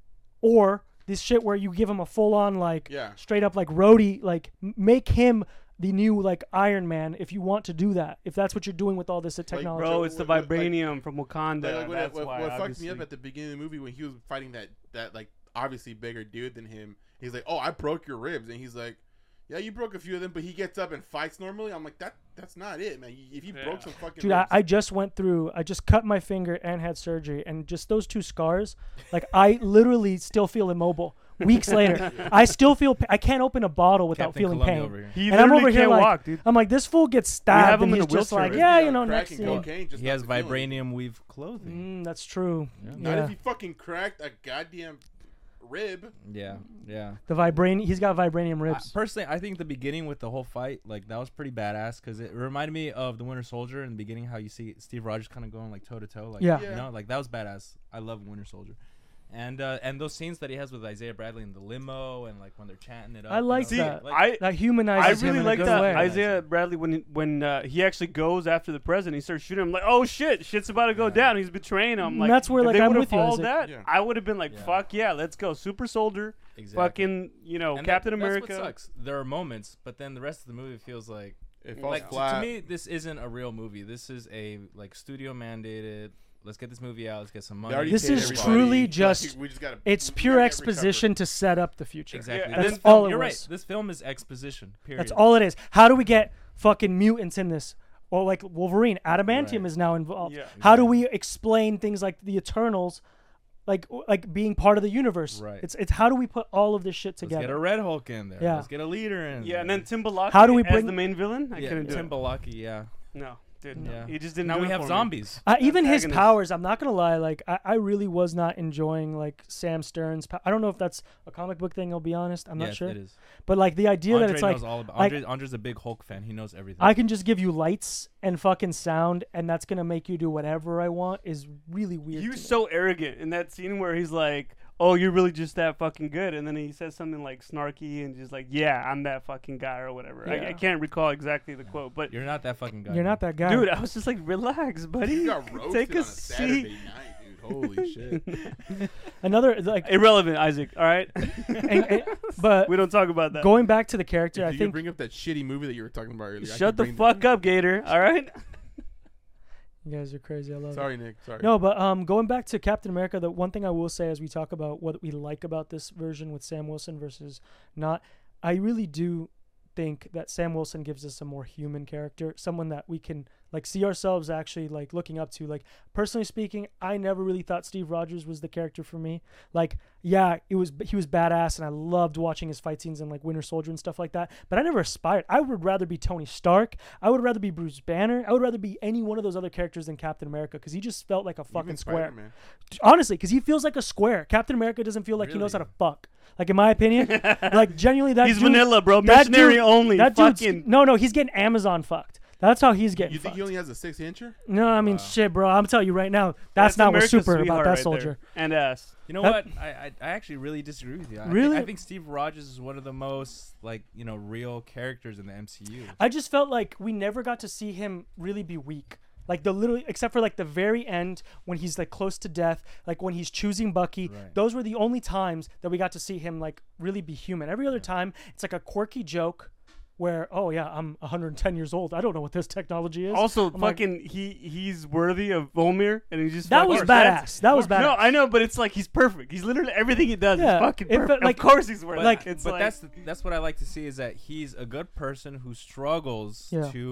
or this shit where you give him a full on like Yeah. straight up like Rhodey, like m- make him the new like Iron Man if you want to do that. If that's what you're doing with all this technology. Bro, it's the What- what- like- vibranium from Wakanda. Like, like, what, That's what, why. what fucked me obviously. up at the beginning of the movie when he was fighting that that like obviously bigger dude than him. He's like, "Oh, I broke your ribs," and he's like, "Yeah, you broke a few of them," but he gets up and fights normally. I'm like, "That that's not it, man. If you Yeah. broke some fucking Dude, I, ribs, I just went through. I just cut my finger and had surgery, and just those two scars, like I literally still feel immobile. Weeks later, I still feel. Pa- I can't open a bottle without Captain feeling Colombia pain. over here. He And I'm literally over here can't like- walk, dude. I'm like, this fool gets stabbed, have him and in he's a just wheelchair, like, right? yeah, Yeah, you know, crack next and thing. cocaine, just He not has to feel anything. vibranium weave clothing. Mm, that's true. Yeah. Not Yeah. if he fucking cracked a goddamn rib. Yeah, yeah. The vibranium. He's got vibranium I, ribs. personally, I think the beginning with the whole fight, like that was pretty badass because it reminded me of the Winter Soldier in the beginning. How you see Steve Rogers kind of going like toe to toe, like Yeah. you Yeah. know, like that was badass. I love Winter Soldier, and uh, and those scenes that he has with Isaiah Bradley in the limo and like when they're chatting it up. I you like know, that. like- I That I humanizes him really in like a good that way. Isaiah Bradley when he, when uh, he actually goes after the president. He starts shooting him like, oh shit, shit's about to go Yeah. down. He's betraying him. And Like that's where, if like, they I'm would've with you, followed Isaac. that, Yeah. I would have been like, Yeah. fuck yeah, let's go, Super Soldier. exactly. Fucking, you know, And Captain that, America. That's what sucks. There are moments, but then the rest of the movie feels like It falls like to, flat. to me this isn't a real movie. This is a like studio mandated. Let's get this movie out. Let's get some They money. already This paid is everybody. truly Like, just- we just gotta, It's we pure gotta get exposition to set up the future. Exactly. Yeah, and This then- film- all it you're was. right. This film is exposition. Period. That's all it is. How do we get fucking mutants in this? Or like Wolverine, adamantium Right. is now involved. Yeah. How do we explain things like the Eternals, like like being part of the universe? Right. It's it's how do we put all of this shit Let's get together? a Red Hulk in there. Yeah. Let's get a leader in. Yeah, and there. then Tim Balaki How do we as bring- the main villain. I yeah, couldn't do Tim it. Balaki. Yeah. No, dude. Yeah. He just didn't. Now do we it have for me. zombies. Uh, even his Antagonist. powers, I'm not gonna lie. Like I, I really was not enjoying like Sam Stern's. Pow- I don't know if that's a comic book thing. I'll be honest. I'm yeah, not sure. It is. But like the idea Andre that it's like knows all about. like- Andre, Andre's a big Hulk fan. He knows everything. I can just give you lights and fucking sound, and that's gonna make you do whatever I want is really weird. He to was me. so arrogant in that scene where he's like, "Oh, you're really just that fucking good," and then he says something like snarky and just like, "Yeah, I'm that fucking guy" or whatever. I, Yeah. I can't recall exactly the quote, but You're not that fucking guy. You're not that guy, dude, I was just like, "Relax, buddy. You got roasted Take on a a Saturday seat." night, dude. Holy shit. Another like, Irrelevant, Isaac. All right, and, and- but we don't talk about that. going back to the character, If I you think could bring up that shitty movie that you were talking about earlier. I Shut could the bring fuck up, Gator. All right. you guys are crazy. I love it. Sorry, Nick. Sorry. No, but um, going back to Captain America, the one thing I will say as we talk about what we like about this version with Sam Wilson versus not, I really do think that Sam Wilson gives us a more human character, someone that we can like see ourselves actually like looking up to. Like personally speaking, I never really thought Steve Rogers was the character for me. Like, yeah, it was he was badass, and I loved watching his fight scenes in like Winter Soldier and stuff like that. But I never aspired. I would rather be Tony Stark. I would rather be Bruce Banner. I would rather be any one of those other characters than Captain America because he just felt like a fucking Even square. Spider-Man. Honestly, because he feels like a square. Captain America doesn't feel like he knows how Really? to fuck. Like in my opinion, like genuinely that He's dude, vanilla, bro. that Missionary dude- only. That dude's fucking. no, no. He's getting Amazon fucked. That's how he's getting You think fucked. he only has a six incher? No, I mean Wow. shit, bro. I'm telling you right now, that's, not America's what's super sweetheart about that right there. soldier. And ass. You know That- what? I, I I actually really disagree with you. I think- Really? I think Steve Rogers is one of the most like you know real characters in the M C U. I just felt like we never got to see him really be weak. Like the literally, except for like the very end when he's like close to death, like when he's choosing Bucky. Right. Those were the only times that we got to see him like really be human. Every other time, it's like a quirky joke, where oh yeah, I'm one hundred ten years old. I don't know what this technology is. Also, I'm like- fucking, he he's worthy of Volmir, and he just That fucking- was that's- badass. That was badass. No, I know, but it's like he's perfect. He's literally everything he does Yeah, is fucking it felt perfect. like- of course, he's worthy. But, like- it's but like that's the, that's what I like to see is that he's a good person who struggles Yeah. to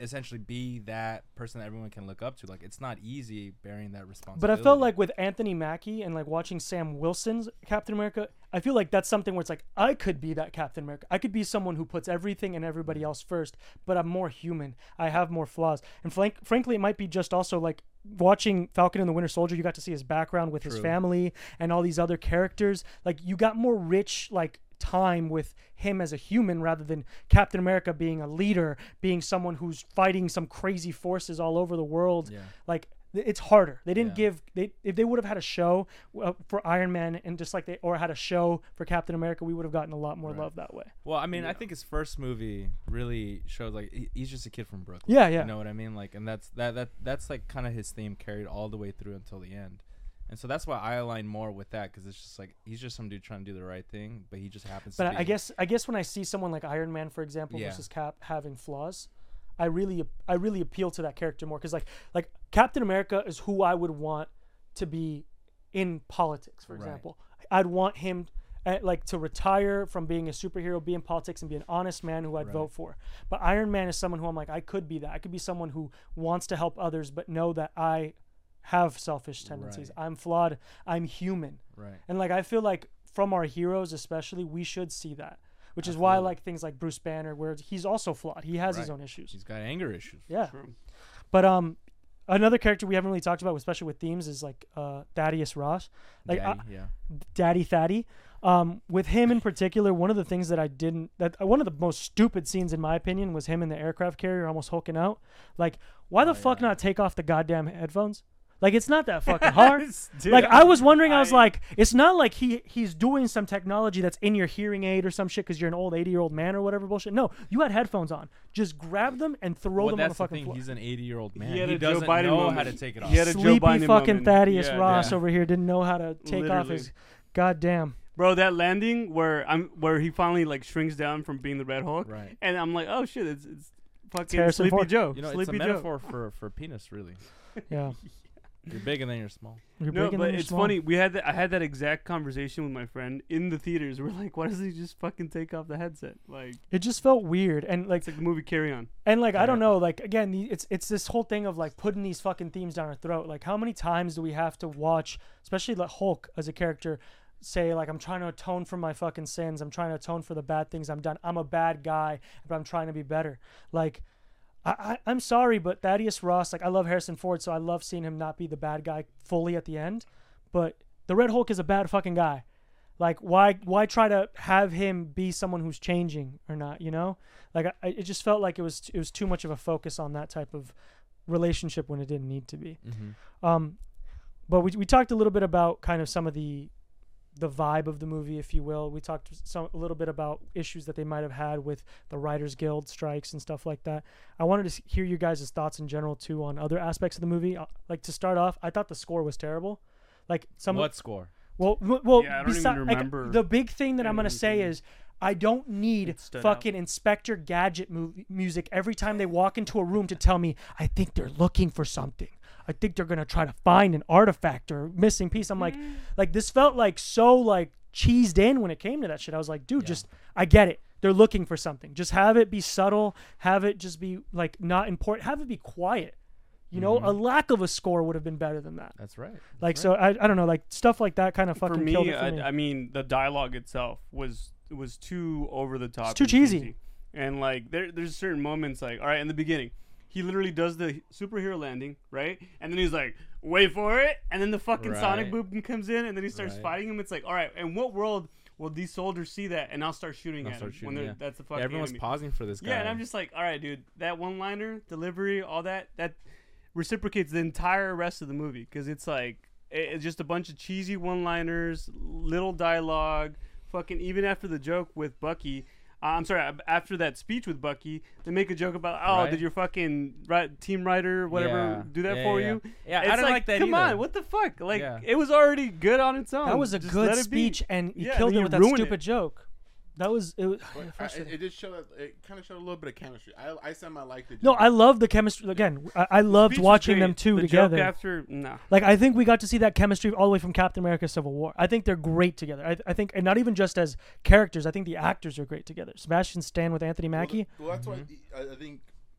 essentially be that person that everyone can look up to. Like, it's not easy bearing that responsibility. But I felt like with Anthony Mackie and like watching Sam Wilson's Captain America, I feel like that's something where it's like I could be that Captain America. I could be someone who puts everything and everybody else first, but I'm more human. I have more flaws. And frank- frankly, it might be just also like watching Falcon and the Winter Soldier, you got to see his background with his True. family and all these other characters. Like you got more rich like time with him as a human rather than Captain America being a leader, being someone who's fighting some crazy forces all over the world. Yeah. Like it's harder. They didn't Yeah. give they if they would have had a show uh, for Iron Man and just like they or had a show for Captain America, we would have gotten a lot more Right. love that way. Well, I mean, I Yeah. think his first movie really showed like he, he's just a kid from Brooklyn. Yeah, yeah. You know what I mean? Like, and that's that that that's like kind of his theme carried all the way through until the end. And so that's why I align more with that, because it's just like he's just some dude trying to do the right thing, but he just happens But to I, I guess I guess when I see someone like Iron Man, for example, Yeah. versus Cap having flaws, I really I really appeal to that character more because like like Captain America is who I would want to be in politics, for Right. example. I'd want him uh, like to retire from being a superhero, be in politics, and be an honest man who I'd Right. vote for. But Iron Man is someone who I'm like I could be that. I could be someone who wants to help others, but know that I have selfish tendencies. Right. I'm flawed. I'm human. Right. And like I feel like from our heroes especially, we should see that. Which is why I Absolutely. like things like Bruce Banner, where he's also flawed. He has his Right. own issues. He's got anger issues. Yeah. True. But um, another character we haven't really talked about, especially with themes, is like uh, Thaddeus Ross, like Daddy, uh, yeah. Daddy Thaddy. Um, with him in particular, one of the things that I didn't, that uh, one of the most stupid scenes in my opinion was him in the aircraft carrier almost hulking out. Like, why the Oh, fuck yeah. not take off the goddamn headphones? Like, it's not that fucking hard. Dude, Like I was wondering, I was I- like, it's not like he he's doing some technology that's in your hearing aid or some shit because you're an old eighty year old man or whatever bullshit. No, you had headphones on. Just grab them and throw Well, them on the that's the fucking thing. floor. He's an eighty year old man. had He a Joe doesn't Biden know how moment. to take it off. He had a Joe Sleepy Biden fucking moment. Thaddeus Yeah, Ross yeah. over here didn't know how to take off Literally. his goddamn. Bro, that landing where I'm where he finally like shrinks down from being the Red Hulk, Right. and I'm like, oh shit, it's it's fucking Harrison Sleepy Ford. Joe. You know, Sleepy it's a Joe. metaphor for for penis, really. Yeah, You're big and then you're small. you're No, big and but then you're it's small. funny. We had that. I had that exact conversation with my friend in the theaters. We're like, why doesn't he just fucking take off the headset? Like, It just felt weird and like it's like the movie Carry On. and like I Yeah. don't know. Like again, the, it's it's this whole thing of like putting these fucking themes down our throat. Like how many times do we have to watch, especially like Hulk as a character, say like I'm trying to atone for my fucking sins. I'm trying to atone for the bad things I'm done. I'm a bad guy, but I'm trying to be better. Like I, I I'm sorry, but Thaddeus Ross, like I love Harrison Ford, so I love seeing him not be the bad guy fully at the end. But the Red Hulk is a bad fucking guy. Like why why try to have him be someone who's changing or not? You know, like I, it just felt like it was it was too much of a focus on that type of relationship when it didn't need to be. Mm-hmm. Um, but we we talked a little bit about kind of some of the the vibe of the movie, if you will. We talked some a little bit about issues that they might have had with the Writers Guild strikes and stuff like that. I wanted to s- hear you guys' thoughts in general too on other aspects of the movie. Uh, Like to start off, I thought the score was terrible. Like some What score? well, w- well, Yeah, I don't even besi- like, remember the big thing that I'm gonna say anything. is I don't need It stood fucking Inspector Gadget mu- music every time they walk into a room to tell me I think they're looking for something. I think they're gonna try to find an artifact or missing piece. I'm like, like this felt like so like cheesed in when it came to that shit. I was like, dude, Yeah. just I get it. They're looking for something. Just have it be subtle. Have it just be like not important. Have it be quiet. You know, Mhm. a lack of a score would have been better than that. That's right. That's Like right. so, I, I don't know, like stuff like that kind of For fucking killed me, it for I, me. I mean, the dialogue itself was was too over the top. too and cheesy. And like, there there's certain moments like, all right, in the beginning, he literally does the superhero landing, right? And then he's like, wait for it, and then the fucking sonic Right. boom comes in, and then he starts Right. fighting him. It's like, all right, in what world will these soldiers see that, and I'll start shooting I'll at start them when shooting, they're yeah. that's the fucking Everyone's enemy. pausing for this guy. Yeah, and I'm just like, all right, dude, that one-liner delivery, all that, that reciprocates the entire rest of the movie because it's like it- it's just a bunch of cheesy one-liners, little dialogue, fucking. Even after the joke with Bucky, uh, I'm sorry, ab- after that speech with Bucky, they make a joke about, oh, Right. did your fucking right, team writer whatever Yeah. do that Yeah, for yeah, you? Yeah, It's I don't like, that Come either. on, what the fuck? Like Yeah. it was already good on its own. that was a Just good let it be. speech, and he Yeah, killed and it you with that ruined stupid it. joke. That was it. Was, But I, frustrating. it, it did show that it kind of showed a little bit of chemistry. I I semi liked it. no, I love the chemistry. Again, I, I loved Speech was watching great. them two the together. Joke after, nah. Like I think we got to see that chemistry all the way from Captain America: Civil War. I think they're great together. I, I think, and not even just as characters. I think the actors are great together. Sebastian Stan with Anthony Well, Mackie. th- Well, that's Mhm. why I, I think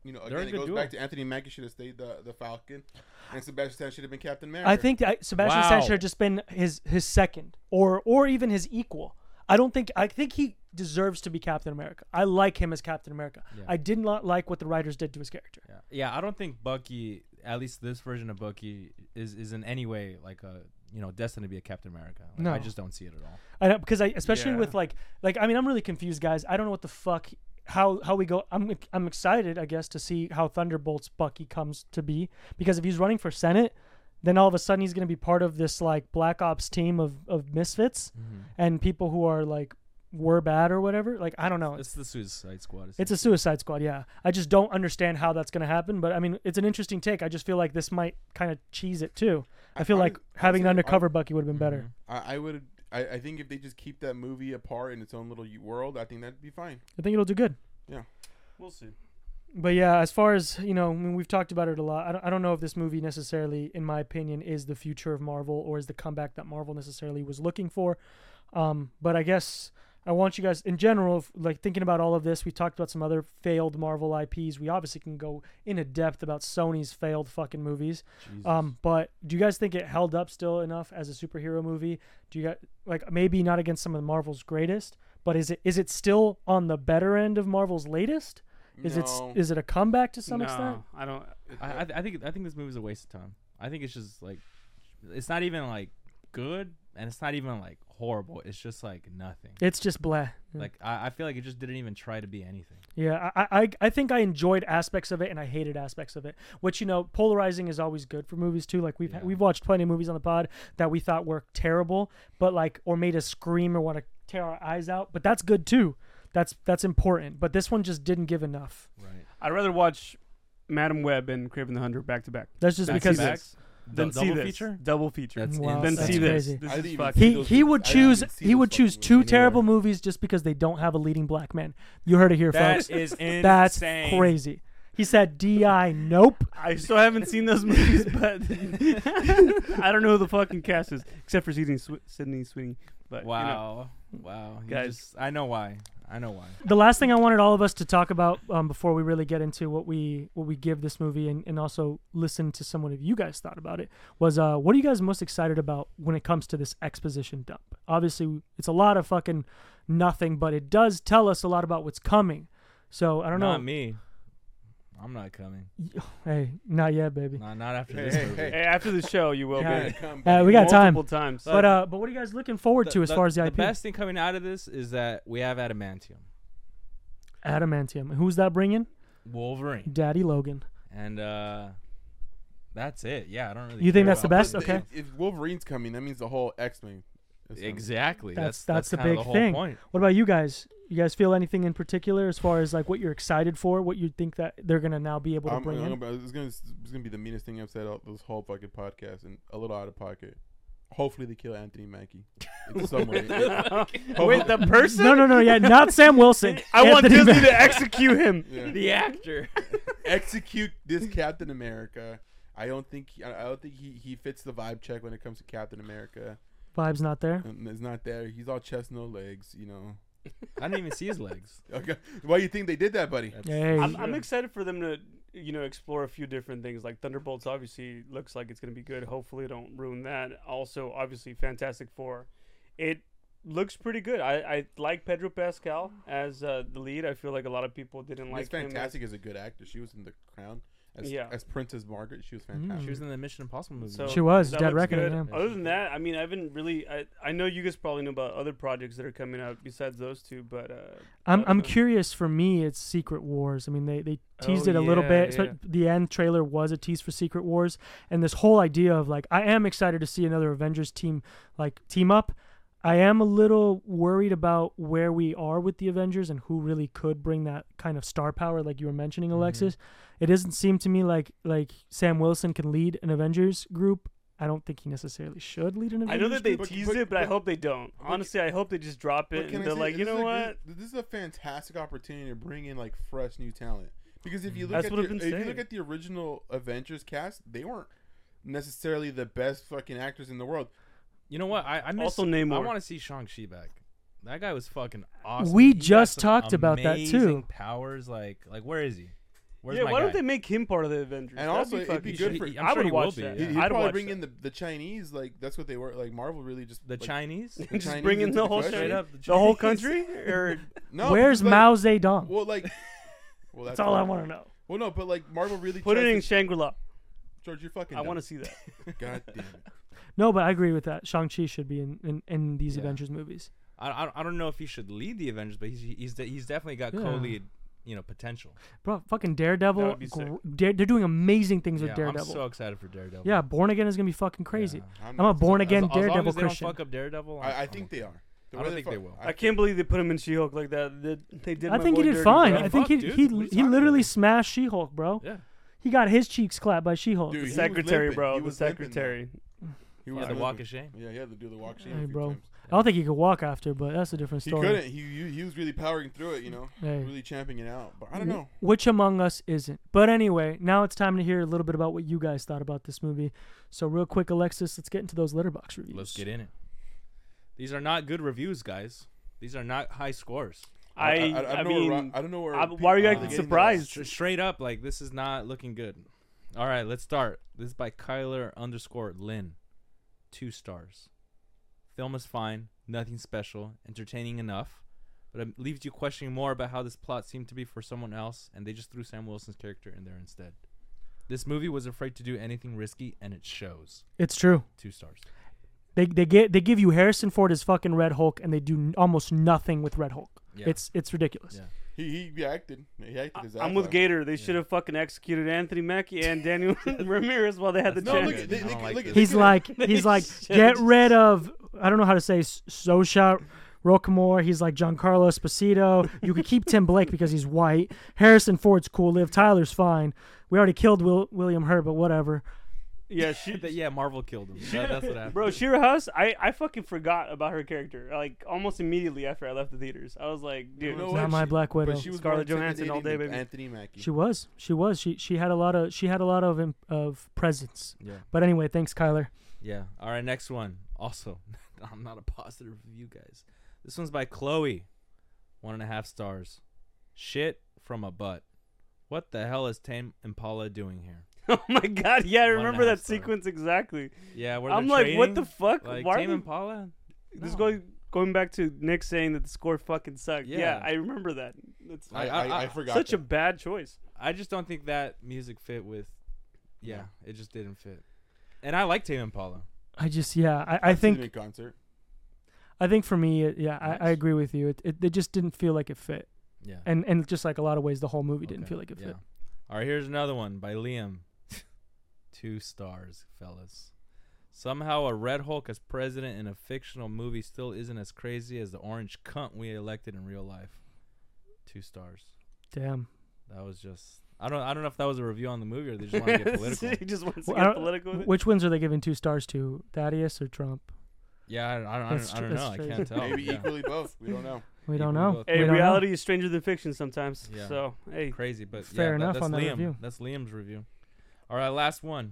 you know, They're a again, it good goes duo. back to Anthony Mackie should have stayed the the Falcon, and Sebastian Stan should have been Captain America. I think that Sebastian Wow. Stan should have just been his his second or or even his equal. I don't think I think he deserves to be Captain America. I like him as Captain America. Yeah. I did not like what the writers did to his character. Yeah, yeah. I don't think Bucky, at least this version of Bucky, is is in any way like a you know destined to be a Captain America. Like, No. I just don't see it at all. I know because I especially Yeah. with like like I mean I'm really confused, guys. I don't know what the fuck how how we go. I'm I'm excited, I guess, to see how Thunderbolts Bucky comes to be, because if he's running for Senate, then all of a sudden he's going to be part of this like Black Ops team of of misfits and people who are like were bad or whatever. Like I don't know. It's the Suicide Squad. It's a Suicide Squad, yeah. I just don't understand how that's going to happen, but I mean, it's an interesting take. I just feel like this might kind of cheese it too. I feel like having an honestly, undercover Bucky would have been better. I, I would. I, I think if they just keep that movie apart in its own little u- world, I think that'd be fine. I think it'll do good. We'll see. But yeah, as far as, you know, I mean, we've talked about it a lot. I don't, I don't know if this movie necessarily, in my opinion, is the future of Marvel or is the comeback that Marvel necessarily was looking for. Um, but I guess I want you guys, in general, if, like thinking about all of this, we talked about some other failed Marvel I Ps. We obviously can go into depth about Sony's failed fucking movies. Jesus. Um, but do you guys think it held up still enough as a superhero movie? Do you guys, like, maybe not against some of Marvel's greatest, but is it is it still on the better end of Marvel's latest? Is No. it is it a comeback to some no, extent? I don't. I, I I think I think this movie's a waste of time. I think it's just like, it's not even like good, and it's not even like horrible. It's just like nothing. It's just blah. Like I, I feel like it just didn't even try to be anything. Yeah, I, I I think I enjoyed aspects of it and I hated aspects of it. Which, you know, polarizing is always good for movies too. Like we've Yeah. we've watched plenty of movies on the pod that we thought were terrible, but like or made us scream or want to tear our eyes out. But that's good too. That's that's important. But this one just didn't give enough. Right. I'd rather watch Madam Web and Craven the Hunter back to back That's just Back to because back? than Du- see double this. feature? Double feature. That's Wow, then that's see this. crazy. This I is didn't even fucking. see he those he would movies. I didn't choose even see he those would choose fucking two movies terrible anywhere. movies just because they don't have a leading black man. You heard it here, That folks. is insane. That's crazy. He said D I nope. I still haven't seen those movies, but I don't know who the fucking cast is except for Sydney, Sw- Sydney Sweeney. But you know. Wow. Wow. You Guys. just- I know why. I know why. The last thing I wanted all of us to talk about um, before we really get into what we what we give this movie and, and also listen to someone of you guys thought about it was uh, what are you guys most excited about when it comes to this exposition dump? Obviously, it's a lot of fucking nothing, but it does tell us a lot about what's coming. So I don't Not know. me. I'm not coming. Hey, not yet, baby. Not not after Hey, this hey, movie. hey. Hey, after the show, you will Yeah. be. Come Uh, back. we got time. Multiple times. But uh, but what are you guys looking forward to as far as the I P? best thing coming out of this is that we have adamantium, Adamantium. Who's that bringing? Wolverine, Daddy Logan. and uh, that's it. Yeah, I don't really. You think care that's the about- best? If- Okay. If, if Wolverine's coming, that means the whole X-Men. is coming. Exactly. That's- That's that's the kinda big the whole thing. Point. What about you guys? You guys feel anything in particular as far as like what you're excited for? What you think that they're gonna now be able to I'm, bring I'm in? gonna, it's gonna it's gonna be the meanest thing I've said all this whole fucking podcast and a little out of pocket. Hopefully they kill Anthony Mackie. It's somewhere. Wait, the person? No, no, no. Yeah, not Sam Wilson. I want Anthony Disney Mac- to execute him. Yeah. The actor. Execute this Captain America. I don't think I I don't think he, he fits the vibe check when it comes to Captain America. Vibe's not there. And it's not there. He's all chest, no legs. You know. I didn't even see his legs. Okay. Why do you think they did that, buddy? That's- Hey, I'm, I'm excited for them to, you know, explore a few different things. Like Thunderbolts, obviously looks like it's going to be good. Hopefully, don't ruin that. Also, obviously, Fantastic Four. It looks pretty good. I, I like Pedro Pascal as uh, the lead. I feel like a lot of people didn't Miss like him. as- Fantastic is a good actor. She was in The Crown as, Yeah. as Princess Margaret. She was Mm. fantastic. She was in the Mission Impossible movie. So She was, that Dead looks Reckoning, good. yeah. Other than that, I mean, I haven't really. I, I know you guys probably know about other projects that are coming out besides those two, but uh, I'm I I'm don't know. curious. For me, it's Secret Wars. I mean, they they teased Oh, it a little yeah, bit. yeah. Espe- The end trailer was a tease for Secret Wars, and this whole idea of like, I am excited to see another Avengers team like team up. I am a little worried about where we are with the Avengers and who really could bring that kind of star power, like you were mentioning, Mhm. Alexis. It doesn't seem to me like like Sam Wilson can lead an Avengers group. I don't think he necessarily should lead an I Avengers know that they group. But- teased but- it, but I but- hope they don't. but- Honestly, I hope they just drop But it can and I they're say, like, you this know is a what? good- this is a fantastic opportunity to bring in like fresh new talent. Because if you look That's at what the, I've been if you saying. look at the original Avengers cast, they weren't necessarily the best fucking actors in the world. You know what? I, I miss, Also Namor. I want to see Shang-Chi back. That guy was fucking awesome. We He got just some talked about that, too. amazing Powers, like, like where is he? Where's yeah, my why guy? don't they make him part of the Avengers? And That'd also, be it'd be fucking good shit. for- I'm I sure would he will watch be, that. yeah. He, he'd I'd probably watch bring that. in the, the Chinese. Like that's what they were. Like Marvel really just The like, Chinese? the Just Chinese bring in into the whole question. shit. up, The whole Chinese. country, or No, Where's because, like, Mao Zedong? Well, like, well, That's all I fine. want to know. Well, no, but like Marvel really put it tries in to- Shangri-La. George, you're fucking. I want to to see that. God damn it. No, but I agree with that. Shang-Chi should be in, in, in these Yeah. Avengers movies. I, I I don't know if he should lead the Avengers, but he's he's de- he's definitely got Yeah. co-lead, you know, potential. Bro, fucking Daredevil. That would be sick. gr- Dare, they're doing amazing things Yeah, with Daredevil. I'm so excited for Daredevil. yeah, Born Again is going to be fucking crazy. Yeah. I'm a born excited. again as, as long Daredevil as they Christian. don't fuck up Daredevil. I, I I'm think okay. they are. The I way don't think fuck- they will. I can't believe they put him in She-Hulk like that. They, they did. I my think he boy did dirty, fine. bro. I think he Fuck, dude. he What are you he talking literally about? smashed She-Hulk, bro. Yeah. He got his cheeks clapped by She-Hulk. Dude, The he was secretary, limping. bro. He the was limping, though. secretary. He Yeah, was the walk limping. of shame. Yeah, he had to do the walk of shame. Hey, a few bro. times. I don't think he could walk after, but that's a different He story. couldn't. He, he he was really powering through it. You know, Hey. really championing it out. But I don't know. Which among us isn't? But anyway, now it's time to hear a little bit about what you guys thought about this movie. So real quick, Alexis, let's get into those letterbox reviews. Let's get in it. These are not good reviews, guys. These are not high scores. I, I, I, don't know where mean, Ro- I don't know where. I- pe- why are you people acting getting that. surprised? St- straight up, like this is not looking good. All right, let's start. This is by Kyler underscore Lynn. Two stars. Film is fine, nothing special, entertaining enough, but it leaves you questioning more about how this plot seemed to be for someone else, and they just threw Sam Wilson's character in there instead. This movie was afraid to do anything risky, and it shows. It's true. Two stars. They they get they give you Harrison Ford as fucking Red Hulk, and they do n- almost nothing with Red Hulk. Yeah. It's it's ridiculous. Yeah. He he acted. He acted his I'm ass with off. Gator. They Yeah. should have fucking exeted Anthony Mackie and Daniel Ramirez while they had the That's No, not look chance. at good. they, I they, don't like look this. at- He's they like They he's like should. get rid of I don't know how to say S- Sosha Rockamore. He's like Giancarlo Esposito. You could keep Tim Blake because he's white. Harrison Ford's cool. Liv Tyler's fine. We already killed Will, William Hurt, but whatever. Yeah, she, That- yeah, Marvel killed him. That, that's what happened. bro, Shira House. I, I fucking forgot about her character like almost immediately after I left the theaters. I was like, dude, You know It's what? not my She- Black Widow. But she was Scarlett more Johansson all day, intimidating than baby. Anthony Mackie. She was. She was. She she had a lot of she had a lot of im- of presence. Yeah. But anyway, thanks, Kyler. Yeah. All right, next one. Also, I'm not a positive review, guys. This one's by Chloe. One and a half stars. Shit from a butt. What the hell is Tame Impala doing here? oh my god, yeah, I One and a remember half that star. sequence exactly. Yeah, where I'm they're like, what trading, the fuck? Like, Why are Tame they- Impala? This No. going going back to Nick saying that the score fucking sucked. Yeah, Yeah. I remember that. It's I, I- I, I- I forgot. such a that. bad choice. I just don't think that music fit with. Yeah, Yeah. it just didn't fit. And I like Tame Impala. I just yeah. I, I I've seen think him in concert. I think for me, it, yeah, I, I Nice. agree with you. It, it it just didn't feel like it fit, Yeah. and and just like a lot of ways, the whole movie didn't Okay, feel like it yeah. fit. All right, here's another one by Liam. Two stars, fellas. Somehow a Red Hulk as president in a fictional movie still isn't as crazy as the orange cunt we elected in real life. Two stars. Damn. That was just. I don't. I don't know if that was a review on the movie or they just want to get political. he just wants to Well, I get don't- political with it. Which ones are they giving two stars to? Thadius or Trump? Yeah, I, I don't. I That's don't, I tr- don't that's know. I true. can't tell. Maybe Yeah. equally both. We don't know. We don't Equally know. both. Hey, We don't know. reality is stranger than fiction sometimes. Yeah. So, hey, Crazy, but Fair yeah, enough that, that's on that Liam. review. That's Liam's review. All right, last one.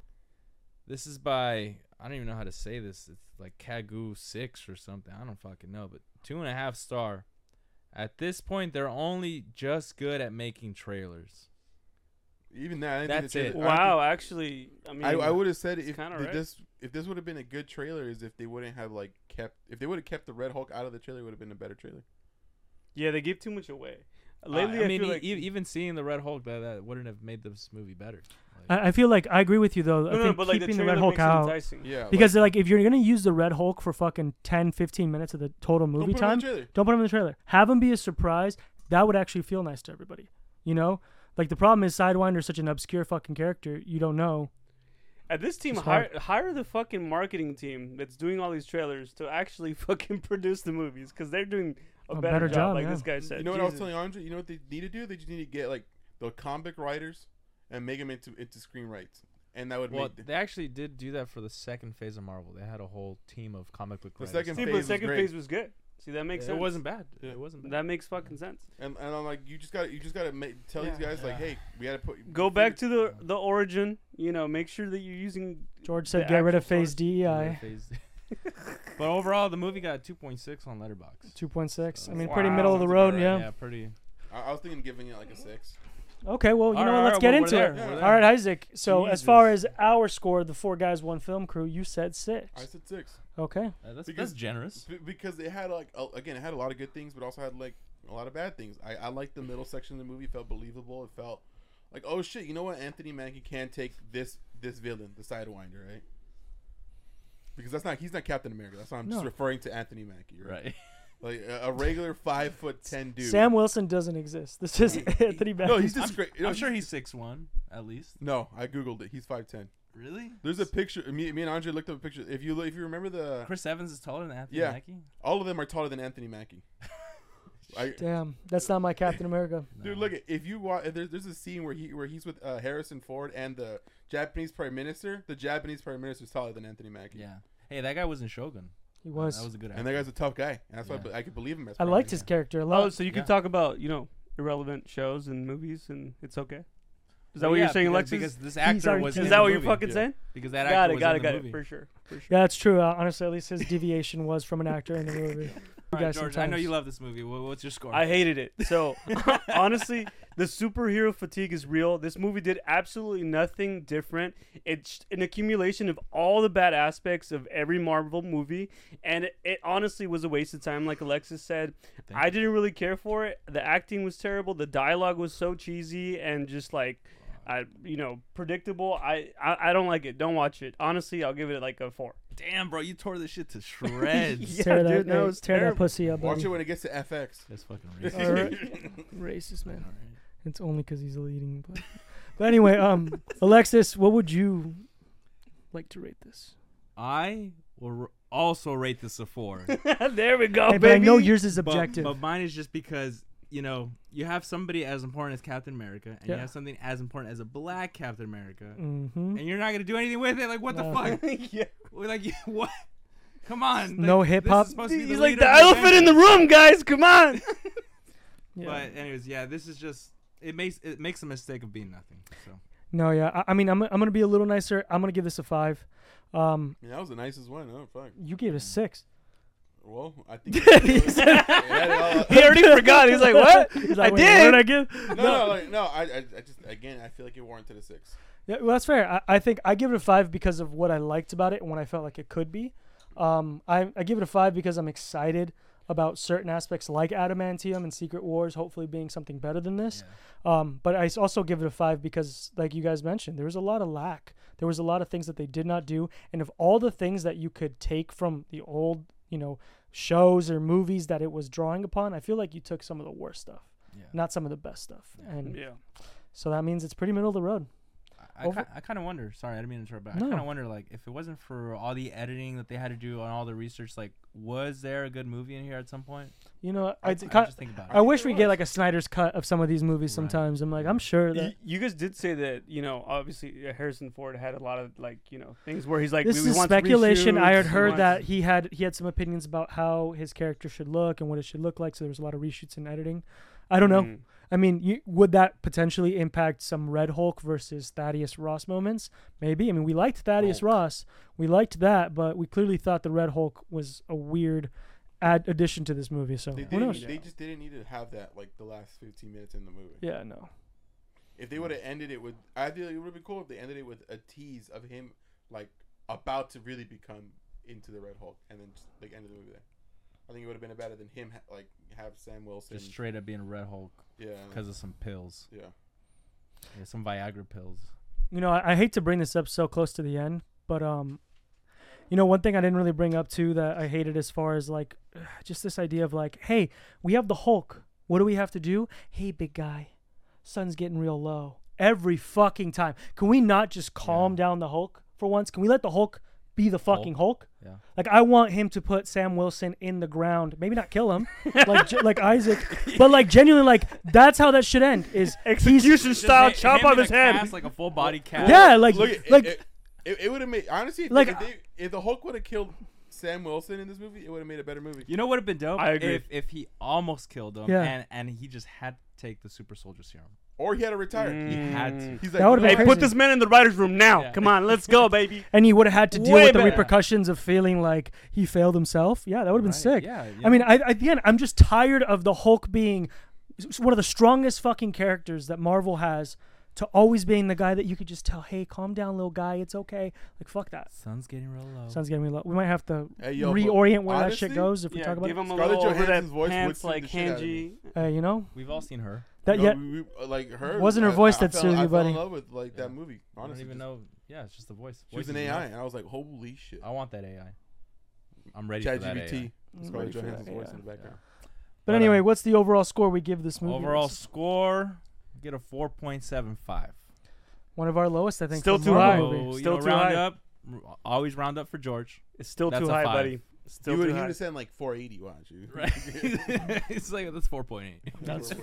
This is by I don't even know how to say this. It's like Kagoo six or something. I don't fucking know, but two and a half star. At this point, they're only just good at making trailers. Even that. I didn't That's think it. the trailer- I wow, think- actually, I mean, I, I would have said it's if kinda th- right. this if this would have been a good trailer is if they wouldn't have like kept if they would have kept the Red Hulk out of the trailer, it would have been a better trailer. yeah, they give too much away. Uh, Lately, I I, mean, feel e- like e- even seeing the Red Hulk, that, that wouldn't have made this movie better. Like, I, I feel like I agree with you though. no, I no, think but like the keeping the, trailer Red Hulk makes it out enticing. Yeah, because like if you're gonna use the Red Hulk for fucking ten, fifteen minutes of the total like, movie don't put him in time, the trailer. don't put him in the trailer. Have him be a surprise. That would actually feel nice to everybody. You know, like the problem is Sidewinder's such an obscure fucking character. You don't know. At this team, It's hire, hard. hire the fucking marketing team that's doing all these trailers to actually fucking produce the movies because they're doing a, A better, better job, job, like yeah. this guy said. You know what I was Jesus. telling Andre? You know what they need to do? They just need to get like the comic writers and make them into into screenwrites, and that would well, make the, they actually did do that for the second phase of Marvel. They had a whole team of comic book The writers. second See, phase but was the second great. phase was good. See, that makes it sense. wasn't bad. Yeah. It wasn't bad. That makes fucking sense. and, and I'm like, you just got to you just got to make tell Yeah. these guys like, Yeah. hey, we got to put Go back to the the origin. You know, make sure that you're using. George said, The "Get rid of actual Phase source- D E Yeah, I." phase- but overall, the movie got two point six on Letterboxd. two point six. I So- mean, Wow. pretty middle of the Sounds road. about Yeah. Yeah, pretty. I, I was thinking of giving it like a six. Okay, well, you All know right, what? Let's all get right, into we're it. there, we're All there. right, Isaac. So as far as Jesus. our score, the four guys, one film crew, you said six. I said six. Okay. Uh, that's, Because- that's generous. B- because it had like a, again, it had a lot of good things, but also had like a lot of bad things. I, I liked the middle section of the movie; it felt believable. It felt like, oh shit, you know what? Anthony Mackie can take this this villain, the Sidewinder, right? Because that's not he's not Captain America. That's why I'm just No. referring to Anthony Mackie, right? Right. Like a, a regular five foot ten dude. Sam Wilson doesn't exist. This is Anthony Mackie. no, he's just great. I'm sure he's six one at least. No, I googled it. He's five ten. Really? There's a picture. Me, me and Andre looked up a picture. If you look, if you remember the, Chris Evans is taller than Anthony Yeah. Mackie. all of them are taller than Anthony Mackie. I, Damn, that's not my Captain America. Dude, look at if you watch. There's there's a scene where he where he's with uh, Harrison Ford and the Japanese Prime Minister. The Japanese Prime Minister is taller than Anthony Mackie. Yeah. Hey, that guy was in Shogun. He was. That was a good. And that guy's a tough guy. And that's why Yeah. I, I could believe him as. I Prime liked his Minister. character a Oh, lot. so you Yeah. can talk about, you know, irrelevant shows and movies, and it's okay. Is that Well, what yeah, you're saying, because, Alexis? Because this actor already was. said in Is the that what you're movie. fucking Yeah. saying? Because that Got actor it, was got in it, the got movie. it, for sure, for sure. Yeah, that's true. Uh, honestly, at least his deviation was from an actor in the movie. All You right, guys George, I know sometimes- you love this movie. What, what's your score? I hated it. So honestly, the superhero fatigue is real. This movie did absolutely nothing different. It's an accumulation of all the bad aspects of every Marvel movie, and it, it honestly was a waste of time. Like Alexis said, Thank I didn't really care for it. The acting was terrible. The dialogue was so cheesy and just like, I you know, predictable. I, I I don't like it. Don't watch it. Honestly, I'll give it like a four. Damn, bro, you tore this shit to shreds. Yeah, tear that, dude, no, hey, it's tear that terrible. pussy up. Watch buddy. it when it gets to F X. That's fucking All racist. right. Racist, man. All right. It's only because he's a leading. But, but anyway, um, Alexis, what would you like to rate this? I will r- also rate this a four. There we go, hey, but I baby. know yours is But- objective. But, mine is just because, you know, you have somebody as important as Captain America, and Yeah. you have something as important as a black Captain America, mm-hmm. and you're not gonna do anything with it. Like, what No. the fuck? Yeah. We're like, what? Come on. Like, No this is hip-hop? supposed to be He's the like leader the of elephant in the Avengers. room, guys. Come on. Yeah. But anyways, yeah, this is just it makes it makes a mistake of being nothing. So No, yeah. I, I mean, I'm I'm gonna be a little nicer. I'm gonna give this a five. Um, I mean, that was the nicest one. Oh fuck. you gave it a six. Well, I think. He said- Yeah, He already forgot. He's like, what? He's I like, "Wait, did." What did I give? no, no, like, no. I, I, I just again, I feel like it warranted a six. Yeah, well, that's fair. I, I think I give it a five because of what I liked about it and what I felt like it could be. Um, I, I give it a five because I'm excited about certain aspects like Adamantium and Secret Wars, hopefully being something better than this. Um, but I s- also give it a five because, like you guys mentioned, there was a lot of lack. There was a lot of things that they did not do. And of all the things that you could take from the old, you know, shows or movies that it was drawing upon, I feel like you took some of the worst stuff, yeah. not some of the best stuff. And Yeah. so that means it's pretty middle of the road. I, Over- ki- I kind of wonder. Sorry, I didn't mean to interrupt. But No. I kind of wonder, like, if it wasn't for all the editing that they had to do on all the research, like, was there a good movie in here at some point? You know, I, I, d- I just think about it. I wish there we get was. like a Snyder's cut of some of these movies Right. sometimes. I'm like, I'm sure that Y- You guys did say that, you know, obviously uh, Harrison Ford had a lot of like, you know, things where he's like, this we, we is want speculation. I had reshoots, he heard wants- that he had he had some opinions about how his character should look and what it should look like. So there was a lot of reshoots and editing. I don't know. Mm. I mean, you, would that potentially impact some Red Hulk versus Thaddeus Ross moments? Maybe. I mean, we liked Thaddeus Hulk. Ross. We liked that, but we clearly thought the Red Hulk was a weird add addition to this movie. So They, who didn't, knows? they just didn't need to have that like the last fifteen minutes in the movie. Yeah, no. If they would have ended it with, I feel like it would have been cool if they ended it with a tease of him like about to really become into the Red Hulk, and then just like end the movie there. I think it would have been better than him ha- like have Sam Wilson. Just straight up being Red Hulk yeah, because of some pills. yeah. Yeah, some Viagra pills. You know, I, I hate to bring this up so close to the end, but um, you know, one thing I didn't really bring up too that I hated as far as like, just this idea of like, hey, we have the Hulk. What do we have to do? Hey, big guy, sun's getting real low every fucking time. Can we not just calm Yeah. down the Hulk for once? Can we let the Hulk be the fucking Hulk? Yeah. Like I want him to put Sam Wilson in the ground, maybe not kill him, like ge- like Isaac, but like genuinely, like that's how that should end. Is Execution style, Just chop him off in a his head. cast, like a full body cast. yeah, like Look, it, like it, it, it would have made honestly if, Like, if, they, if the Hulk would have killed Sam Wilson in this movie, it would have made a better movie. You know what would have been dope? I agree. If if he almost killed him Yeah. and, and he just had to take the super soldier serum. Or he had to retire. He had to. Mm. He's That like, would've "You know been Hey, what? crazy. put this man in the writer's room now. Yeah. Come on, let's go, baby. and he would have had to deal Way with the better. repercussions of feeling like he failed himself. Yeah, that would have been Right? sick. Yeah. I mean, I, again, I'm just tired of the Hulk being s- one of the strongest fucking characters that Marvel has, to always being the guy that you could just tell, hey, calm down, little guy, it's okay. Like, fuck that. Sun's getting real low. Sounds getting me low. We might have to Hey, yo, but reorient where that honestly, shit goes if we Yeah, talk about give it. him a Scarlett little over that Johansson's voice would pants suit like the shit out of me. Hanji. Uh, you know We've all seen her. that No, yet we, we, uh, like her Wasn't her I- voice I, that fell, suited I you, fell buddy? in love with like Yeah. that movie. I Honestly, don't even just- know. Yeah, it's just the voice. She was Voice an is A I, enough. and I was like, holy shit. I want that A I. I'm ready for that A I. ChatGPT. I'm Scarlett ready for that, Johansson's voice yeah. in the background. But But, anyway, uh, what's the overall score we give this movie? Overall score, get a four point seven five. One of our lowest, I think. Still for too Marvel high. movie. you Still know, too round high. up. r- Always round up for George. It's still That's too a high, five. buddy. Still You would too he high. would have said like four eighty. Watch you. Right. It's like that's four point eight. That's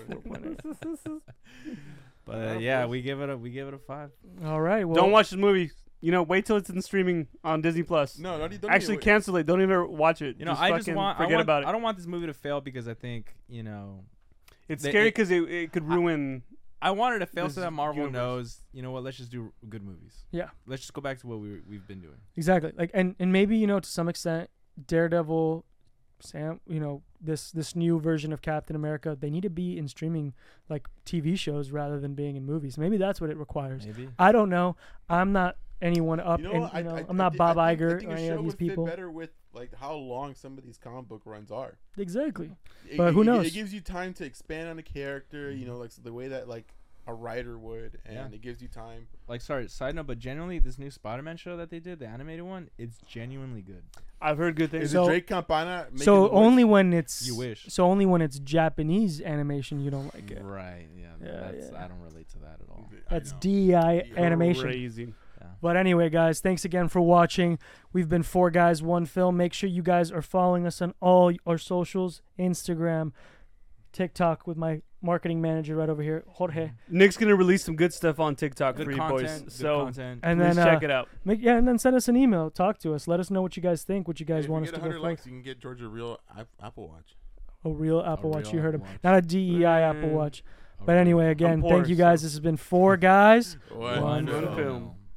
But uh, yeah, we give it a we give it a five. all right. Well, Don't watch this movie. You know, wait till it's in streaming on Disney Plus. No, don't, don't Actually, even- cancel it. Don't even watch it. You know, just I just fucking want I forget want about I it. don't want this movie to fail because I think you know It's they- scary it- because it, it could ruin. I wanted to fail This so that Marvel universe. knows. You know what? Let's just do good movies. Yeah. Let's just go back to what we we've been doing. exactly. Like, and and maybe you know to some extent, Daredevil, Sam, you know this this new version of Captain America, they need to be in streaming like T V shows rather than being in movies. Maybe that's what it requires. Maybe. I don't know. I'm not anyone up, You know, and what? you know, I, I, I'm not I, Bob I think, Iger I think or a any show of these would people. fit better with like how long some of these comic book runs are. Exactly. It- But it- who it- knows? It gives you time to expand on a character, you know, like so the way that like a writer would, and Yeah. it gives you time. Like, sorry, side note, but genuinely, this new Spider-Man show that they did, the animated one, it's genuinely good. I've heard good things. Is So- it Drake Campana? making So the voice? only when it's You wish. So only when it's Japanese animation you don't like it. Right? Yeah. Yeah, that's yeah. I don't relate to that at all. I That's know. D E I Yeah. animation. Crazy. Yeah. But anyway, guys, thanks again for watching. We've been Four Guys, One Film. Make sure you guys are following us on all our socials, Instagram, TikTok with my marketing manager right over here, Jorge. Nick's gonna release some good stuff on TikTok Good for you content. boys. Good So content. And please then check uh, it out. make, yeah, and then send us an email. Talk to us. Let us know what you guys think, what you Hey, guys if want you us get to one go hundred for. likes, you can get George a real App- Apple Watch. A real Apple A Watch. real You heard him. Apple Watch. Not a D E I Apple Mm. Watch. A But real- anyway, again, poor, thank you guys. so- This has been Four Guys. One One One film. film.